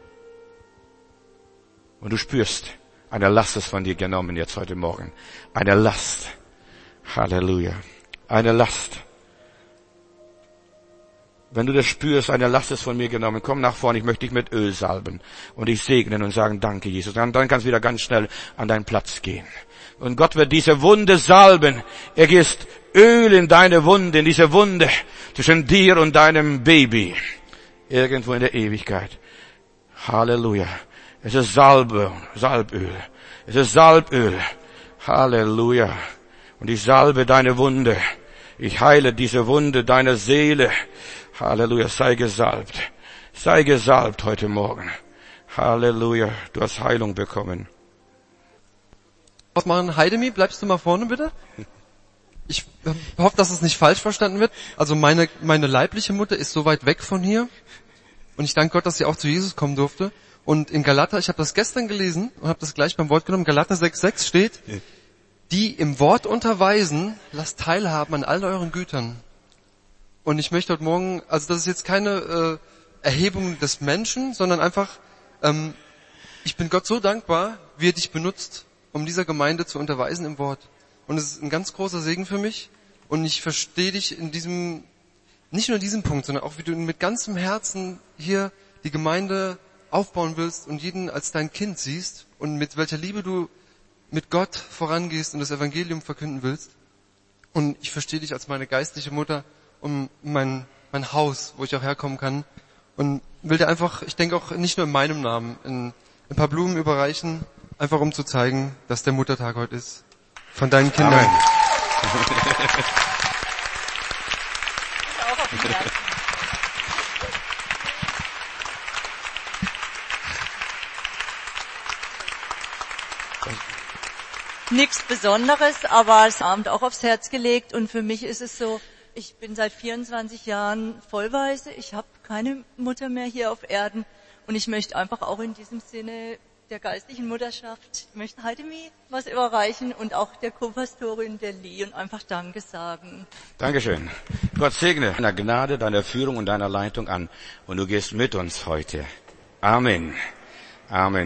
Und du spürst, eine Last ist von dir genommen jetzt heute Morgen. Eine Last. Halleluja. Eine Last. Wenn du das spürst, eine Last ist von mir genommen, komm nach vorne, ich möchte dich mit Öl salben und dich segnen und sagen, danke Jesus. Dann kannst du wieder ganz schnell an deinen Platz gehen. Und Gott wird diese Wunde salben. Er gießt Öl in deine Wunde, in diese Wunde zwischen dir und deinem Baby. Irgendwo in der Ewigkeit. Halleluja. Es ist Salböl. Es ist Salböl. Halleluja. Und ich salbe deine Wunde. Ich heile diese Wunde deiner Seele. Halleluja. Sei gesalbt. Sei gesalbt heute Morgen. Halleluja. Du hast Heilung bekommen. Was machen? Heidemi, bleibst du mal vorne bitte? Ich hoffe, dass es nicht falsch verstanden wird. Also meine leibliche Mutter ist so weit weg von hier. Und ich danke Gott, dass sie auch zu Jesus kommen durfte. Und in Galater, ich habe das gestern gelesen und habe das gleich beim Wort genommen, Galater 6,6 steht, die im Wort unterweisen, lasst teilhaben an all euren Gütern. Und ich möchte heute Morgen, also das ist jetzt keine Erhebung des Menschen, sondern einfach, ich bin Gott so dankbar, wie er dich benutzt, um dieser Gemeinde zu unterweisen im Wort. Und es ist ein ganz großer Segen für mich. Und ich verstehe dich in diesem, nicht nur in diesem Punkt, sondern auch wie du mit ganzem Herzen hier die Gemeinde aufbauen willst und jeden als dein Kind siehst und mit welcher Liebe du mit Gott vorangehst und das Evangelium verkünden willst. Und ich verstehe dich als meine geistliche Mutter und mein Haus, wo ich auch herkommen kann. Und will dir einfach, ich denke auch nicht nur in meinem Namen, ein paar Blumen überreichen, einfach um zu zeigen, dass der Muttertag heute ist. Von deinen Kindern. Amen. Nichts Besonderes, aber es Abend auch aufs Herz gelegt. Und für mich ist es so, ich bin seit 24 Jahren vollweise. Ich habe keine Mutter mehr hier auf Erden. Und ich möchte einfach auch in diesem Sinne der geistlichen Mutterschaft, ich möchte Heidemi was überreichen und auch der Co-Pastorin der Lee und einfach Danke sagen. Dankeschön. Gott segne deiner Gnade, deiner Führung und deiner Leitung an. Und du gehst mit uns heute. Amen. Amen.